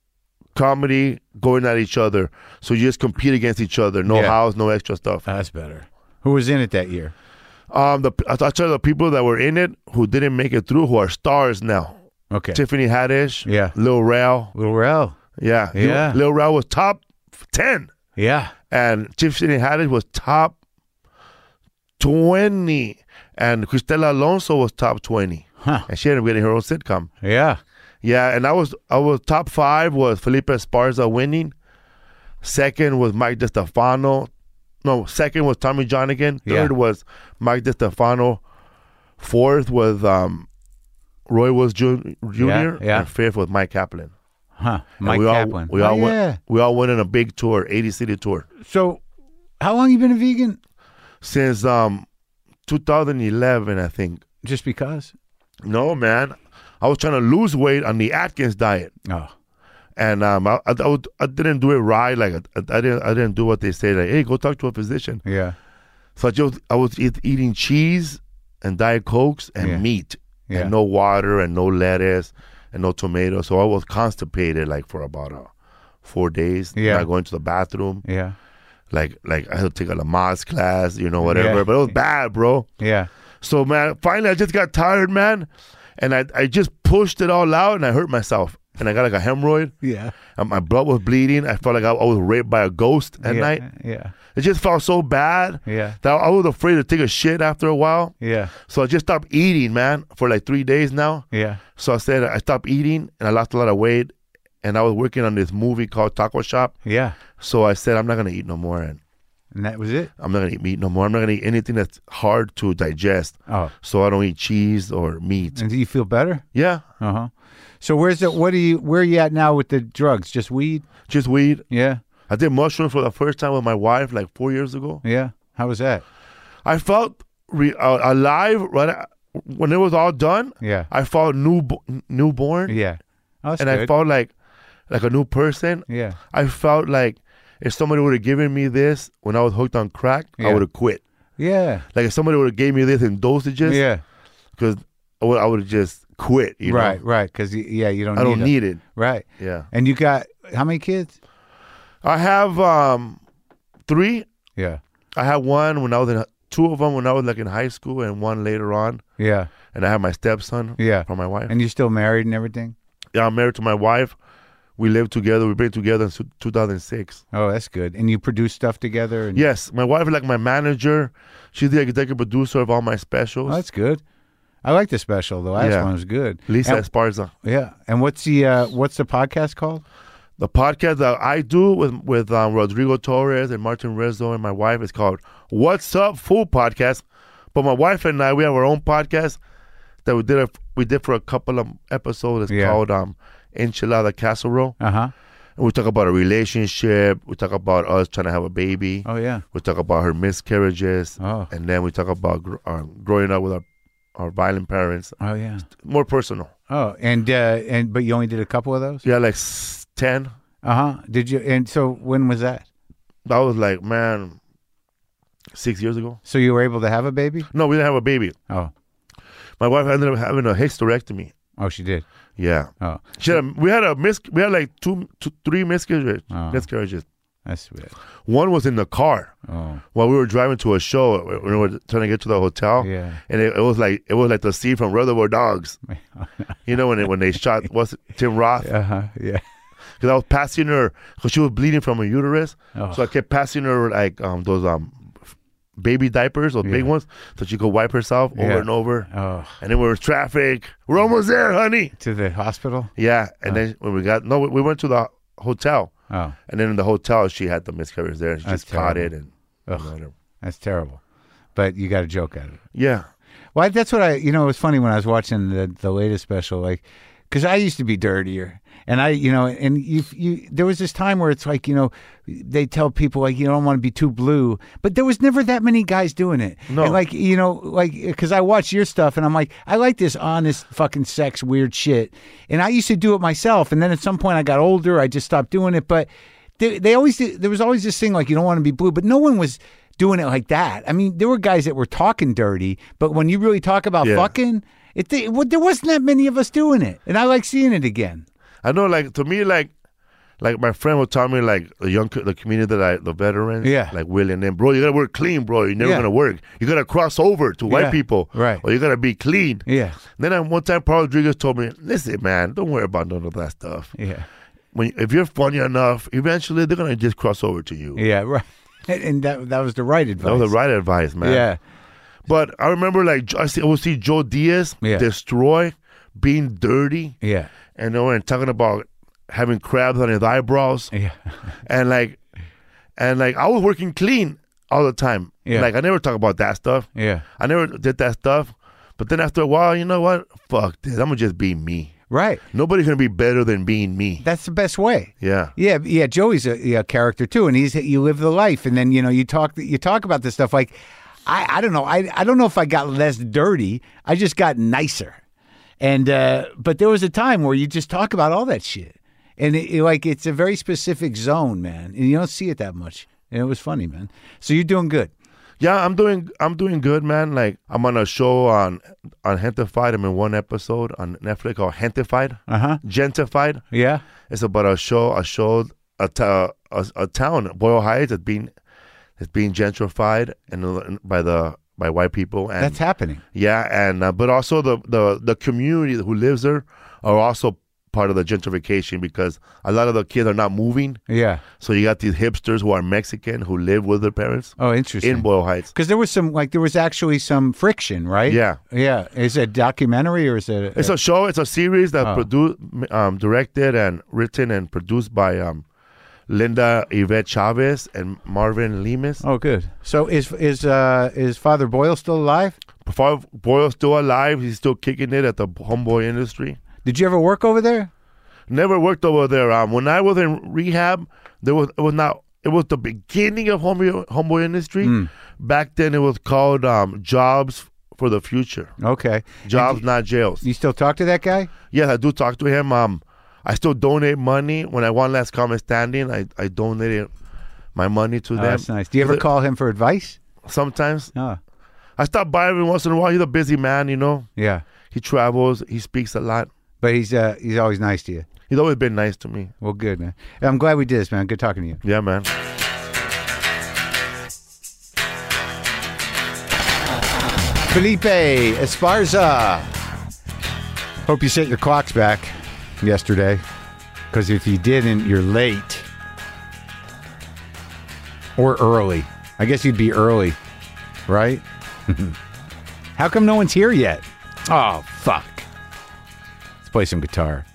comedy going at each other. So you just compete against each other. No Yeah. house, no extra stuff. That's better. Who was in it that year? Um, the I tell you the people that were in it who didn't make it through, who are stars now. Okay. Tiffany Haddish. Yeah. Lil Rel. Lil Rel. Yeah. He- Yeah. Lil Rel was top ten. Yeah. And Tiffany Haddish was top twenty, and Cristela Alonso was top twenty, Huh. and she ended up getting her own sitcom. Yeah. Yeah, and I was I was top five was Felipe Esparza winning. Second was Mike DeStefano. No, second was Tommy John again. Third Yeah. was Mike DeStefano. Fourth was um, Roy Wills Junior Yeah, yeah. And fifth was Mike Kaplan. Huh. And Mike we Kaplan. All, we Oh, all yeah. went. We all went on a big tour, eighty city tour. So, how long you been a vegan? Since um, two thousand eleven, I think. Just because? No, man. I was trying to lose weight on the Atkins diet, Oh. and um, I, I, I, would, I didn't do it right. Like I, I didn't, I didn't do what they say. Like, hey, go talk to a physician. Yeah. So I just, I was eat, eating cheese and Diet Cokes and Yeah. meat, Yeah. and no water and no lettuce and no tomato. So I was constipated like for about uh, four days. Yeah. Not going to the bathroom. Yeah. like like I had to take a Lamaze class, you know, whatever. Yeah. But it was bad, bro. Yeah. So man, finally I just got tired, man, and I I just pushed it all out, and I hurt myself, and I got like a hemorrhoid. Yeah. And my blood was bleeding. I felt like I, I was raped by a ghost at yeah. night. Yeah. It just felt so bad Yeah. that I was afraid to take a shit after a while. Yeah. So I just stopped eating, man, for like three days now. Yeah. So I said I stopped eating, and I lost a lot of weight. And I was working on this movie called Taco Shop. Yeah. So I said I'm not gonna eat no more, and And that was it. I'm not gonna eat meat no more. I'm not gonna eat anything that's hard to digest. Oh. So I don't eat cheese or meat. And do you feel better? Yeah, Uh huh. So where's the what are you where are you at now with the drugs? Just weed? just weed. Yeah. I did mushrooms for the first time with my wife like four years ago. Yeah. How was that? I felt re- uh, alive right a- when it was all done. Yeah. I felt new newborn, Yeah. Oh, that's and good. I felt like like a new person. yeah. I felt like if somebody would have given me this when I was hooked on crack, Yeah. I would have quit. Yeah. Like if somebody would have gave me this in dosages, Yeah. because I would have just quit. You Right. know? Right. Because yeah, you don't. I need don't it. need it. Right. Yeah, And you got how many kids? I have um three. Yeah. I had one when I was in two of them when I was like in high school, and one later on. Yeah. And I have my stepson Yeah. from my wife. And you're still married and everything? Yeah, I'm married to my wife. We live together. We've been together since two thousand six. Oh, that's good. And you produce stuff together? And, Yes, my wife is like my manager. She's the executive producer of all my specials. Oh, that's good. I like the special. The last Yeah. one was good. Lisa And- Esparza. Yeah. And what's the uh, what's the podcast called? The podcast that I do with with um, Rodrigo Torres and Martin Rizzo and my wife is called What's Up Food Podcast. But my wife and I, we have our own podcast that we did a, we did for a couple of episodes. It's Yeah. called um, Enchilada Casserole. Uh huh. And we talk about a relationship. We talk about us trying to have a baby. Oh yeah. We talk about her miscarriages. Oh. And then we talk about gr- uh, growing up with our, our violent parents. Oh yeah. More personal. Oh, and uh, and but you only did a couple of those? Yeah, like s- ten. Uh huh. Did you? And so when was that? That was like, man, six years ago. So you were able to have a baby? No, we didn't have a baby. Oh. My wife ended up having a hysterectomy. Oh, she did. Yeah. Oh, She had a, we had a mis- we had like two, two three miscarriages. Oh. miscarriages. that's weird. One was in the car Oh, while we were driving to a show. When we were trying to get to the hotel. yeah. And it, it was like it was like the scene from Reservoir Dogs. You know when they, when they shot what's it, Tim Roth? Uh huh. Yeah. Because I was passing her because she was bleeding from her uterus. Oh. So I kept passing her like um, those um baby diapers, those big Yeah. ones, so she could wipe herself over Yeah. and over. Oh, And then we were in traffic. We're almost there, honey. to the hospital. Yeah. And then when we got no, we went to the hotel. Oh, And then in the hotel, she had the miscarriage there. She That's just caught it terrible. and Ugh. whatever. that's terrible. But you got a joke out of it. Yeah. Well, that's what I, you know, it was funny when I was watching the the latest special, like, because I used to be dirtier, and I, you know, and you, you, there was this time where it's like, you know, they tell people like you don't want to be too blue, but there was never that many guys doing it. No. And like, you know, like because I watch your stuff and I'm like, I like this honest fucking sex weird shit, and I used to do it myself, and then at some point I got older, I just stopped doing it, but they, they always, there was always this thing like you don't want to be blue, but no one was doing it like that. I mean, there were guys that were talking dirty, but when you really talk about Yeah. fucking, it, it well, there wasn't that many of us doing it, and I like seeing it again. I know, like, to me, like, like my friend would tell me, like, the young, co- the community that I, the veterans, Yeah. like Willie and them, bro, you got to work clean, bro. You're never Yeah. going to work. You got to cross over to Yeah. white people. Right. Or you got to be clean. Yeah, Then I, one time, Paul Rodriguez told me, listen, man, don't worry about none of that stuff. yeah, When If you're funny enough, eventually they're going to just cross over to you. yeah, right. And, and that that was the right advice. That was the right advice, man. Yeah, But I remember, like, I, see, I would see Joe Diaz Yeah. destroy, being dirty, yeah, and, you know, and talking about having crabs on his eyebrows. yeah, and like and like I was working clean all the time. Yeah. Like I never talk about that stuff. yeah. I never did that stuff. But then after a while, you know what? Fuck this. I'm gonna just be me. Right. Nobody's gonna be better than being me. That's the best way. Yeah. Yeah, yeah. Joey's a, a character too, and he's you live the life, and then you know you talk you talk about this stuff. Like, I, I don't know, I I don't know if I got less dirty. I just got nicer, and uh, but there was a time where you just talk about all that shit, and it, it, like it's a very specific zone, man, and you don't see it that much. And it was funny, man. So you're doing good. Yeah, I'm doing I'm doing good, man. Like I'm on a show on on Gentified. I'm in one episode on Netflix called Gentified. Uh huh. Gentified. Yeah. It's about a show a show a, ta- a, a town, Boyle Heights, that's being It's being gentrified and by the by white people. And That's happening. yeah, and uh, but also the, the the community who lives there are also part of the gentrification because a lot of the kids are not moving. Yeah. So you got these hipsters who are Mexican who live with their parents Oh, interesting. in Boyle Heights. Because there was some, like, there was actually some friction, right? Yeah. Yeah. Is it a documentary or is it? A, It's a show. It's a series that Oh. produced, um, directed, and written and produced by um, Linda Yvette Chavez and Marvin Lemus. Oh, good. So is is uh is Father Boyle still alive? Before Boyle's still alive, he's still kicking it at the homeboy industry. Did you ever work over there? Never worked over there. Um, when I was in rehab, there was it was not. It was the beginning of homeboy homeboy industry. Mm. Back then, it was called um, Jobs for the Future. Okay. Jobs, And not jails. You still talk to that guy? Yes, I do talk to him. Um, I still donate money when I want Last Common Standing. I I donated my money to Oh, them. that's nice. Do you ever The- call him for advice? Sometimes Oh, I stop by every once in a while. He's a busy man, you know. yeah. He travels. He speaks a lot. But he's uh he's always nice to you. He's always been nice to me. Well, good, man. I'm glad we did this, man. Good talking to you. Yeah, man. Felipe Esparza. Hope you set your clocks back yesterday, because if you didn't, you're late. Or early. I guess you'd be early, right? How come no one's here yet? Oh, fuck. Let's play some guitar.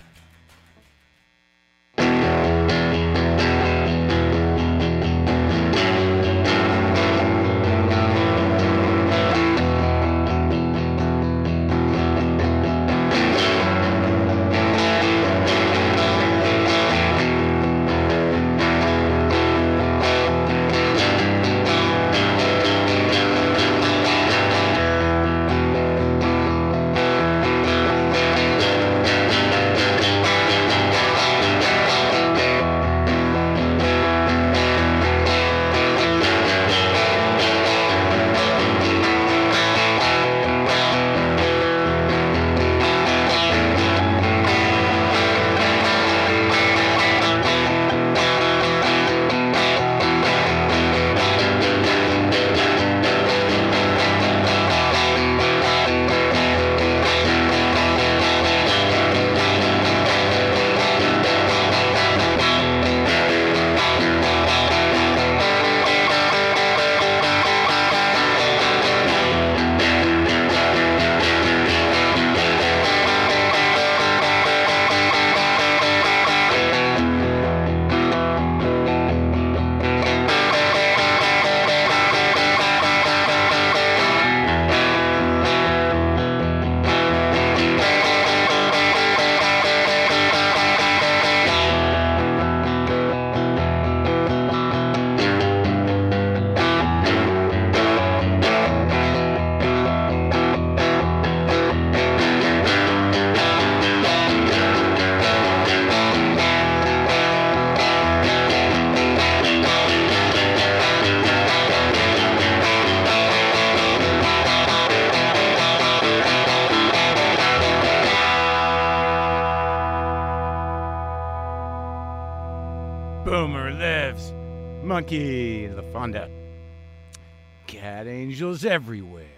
Boomer lives. Monkey La Fonda. Cat angels everywhere.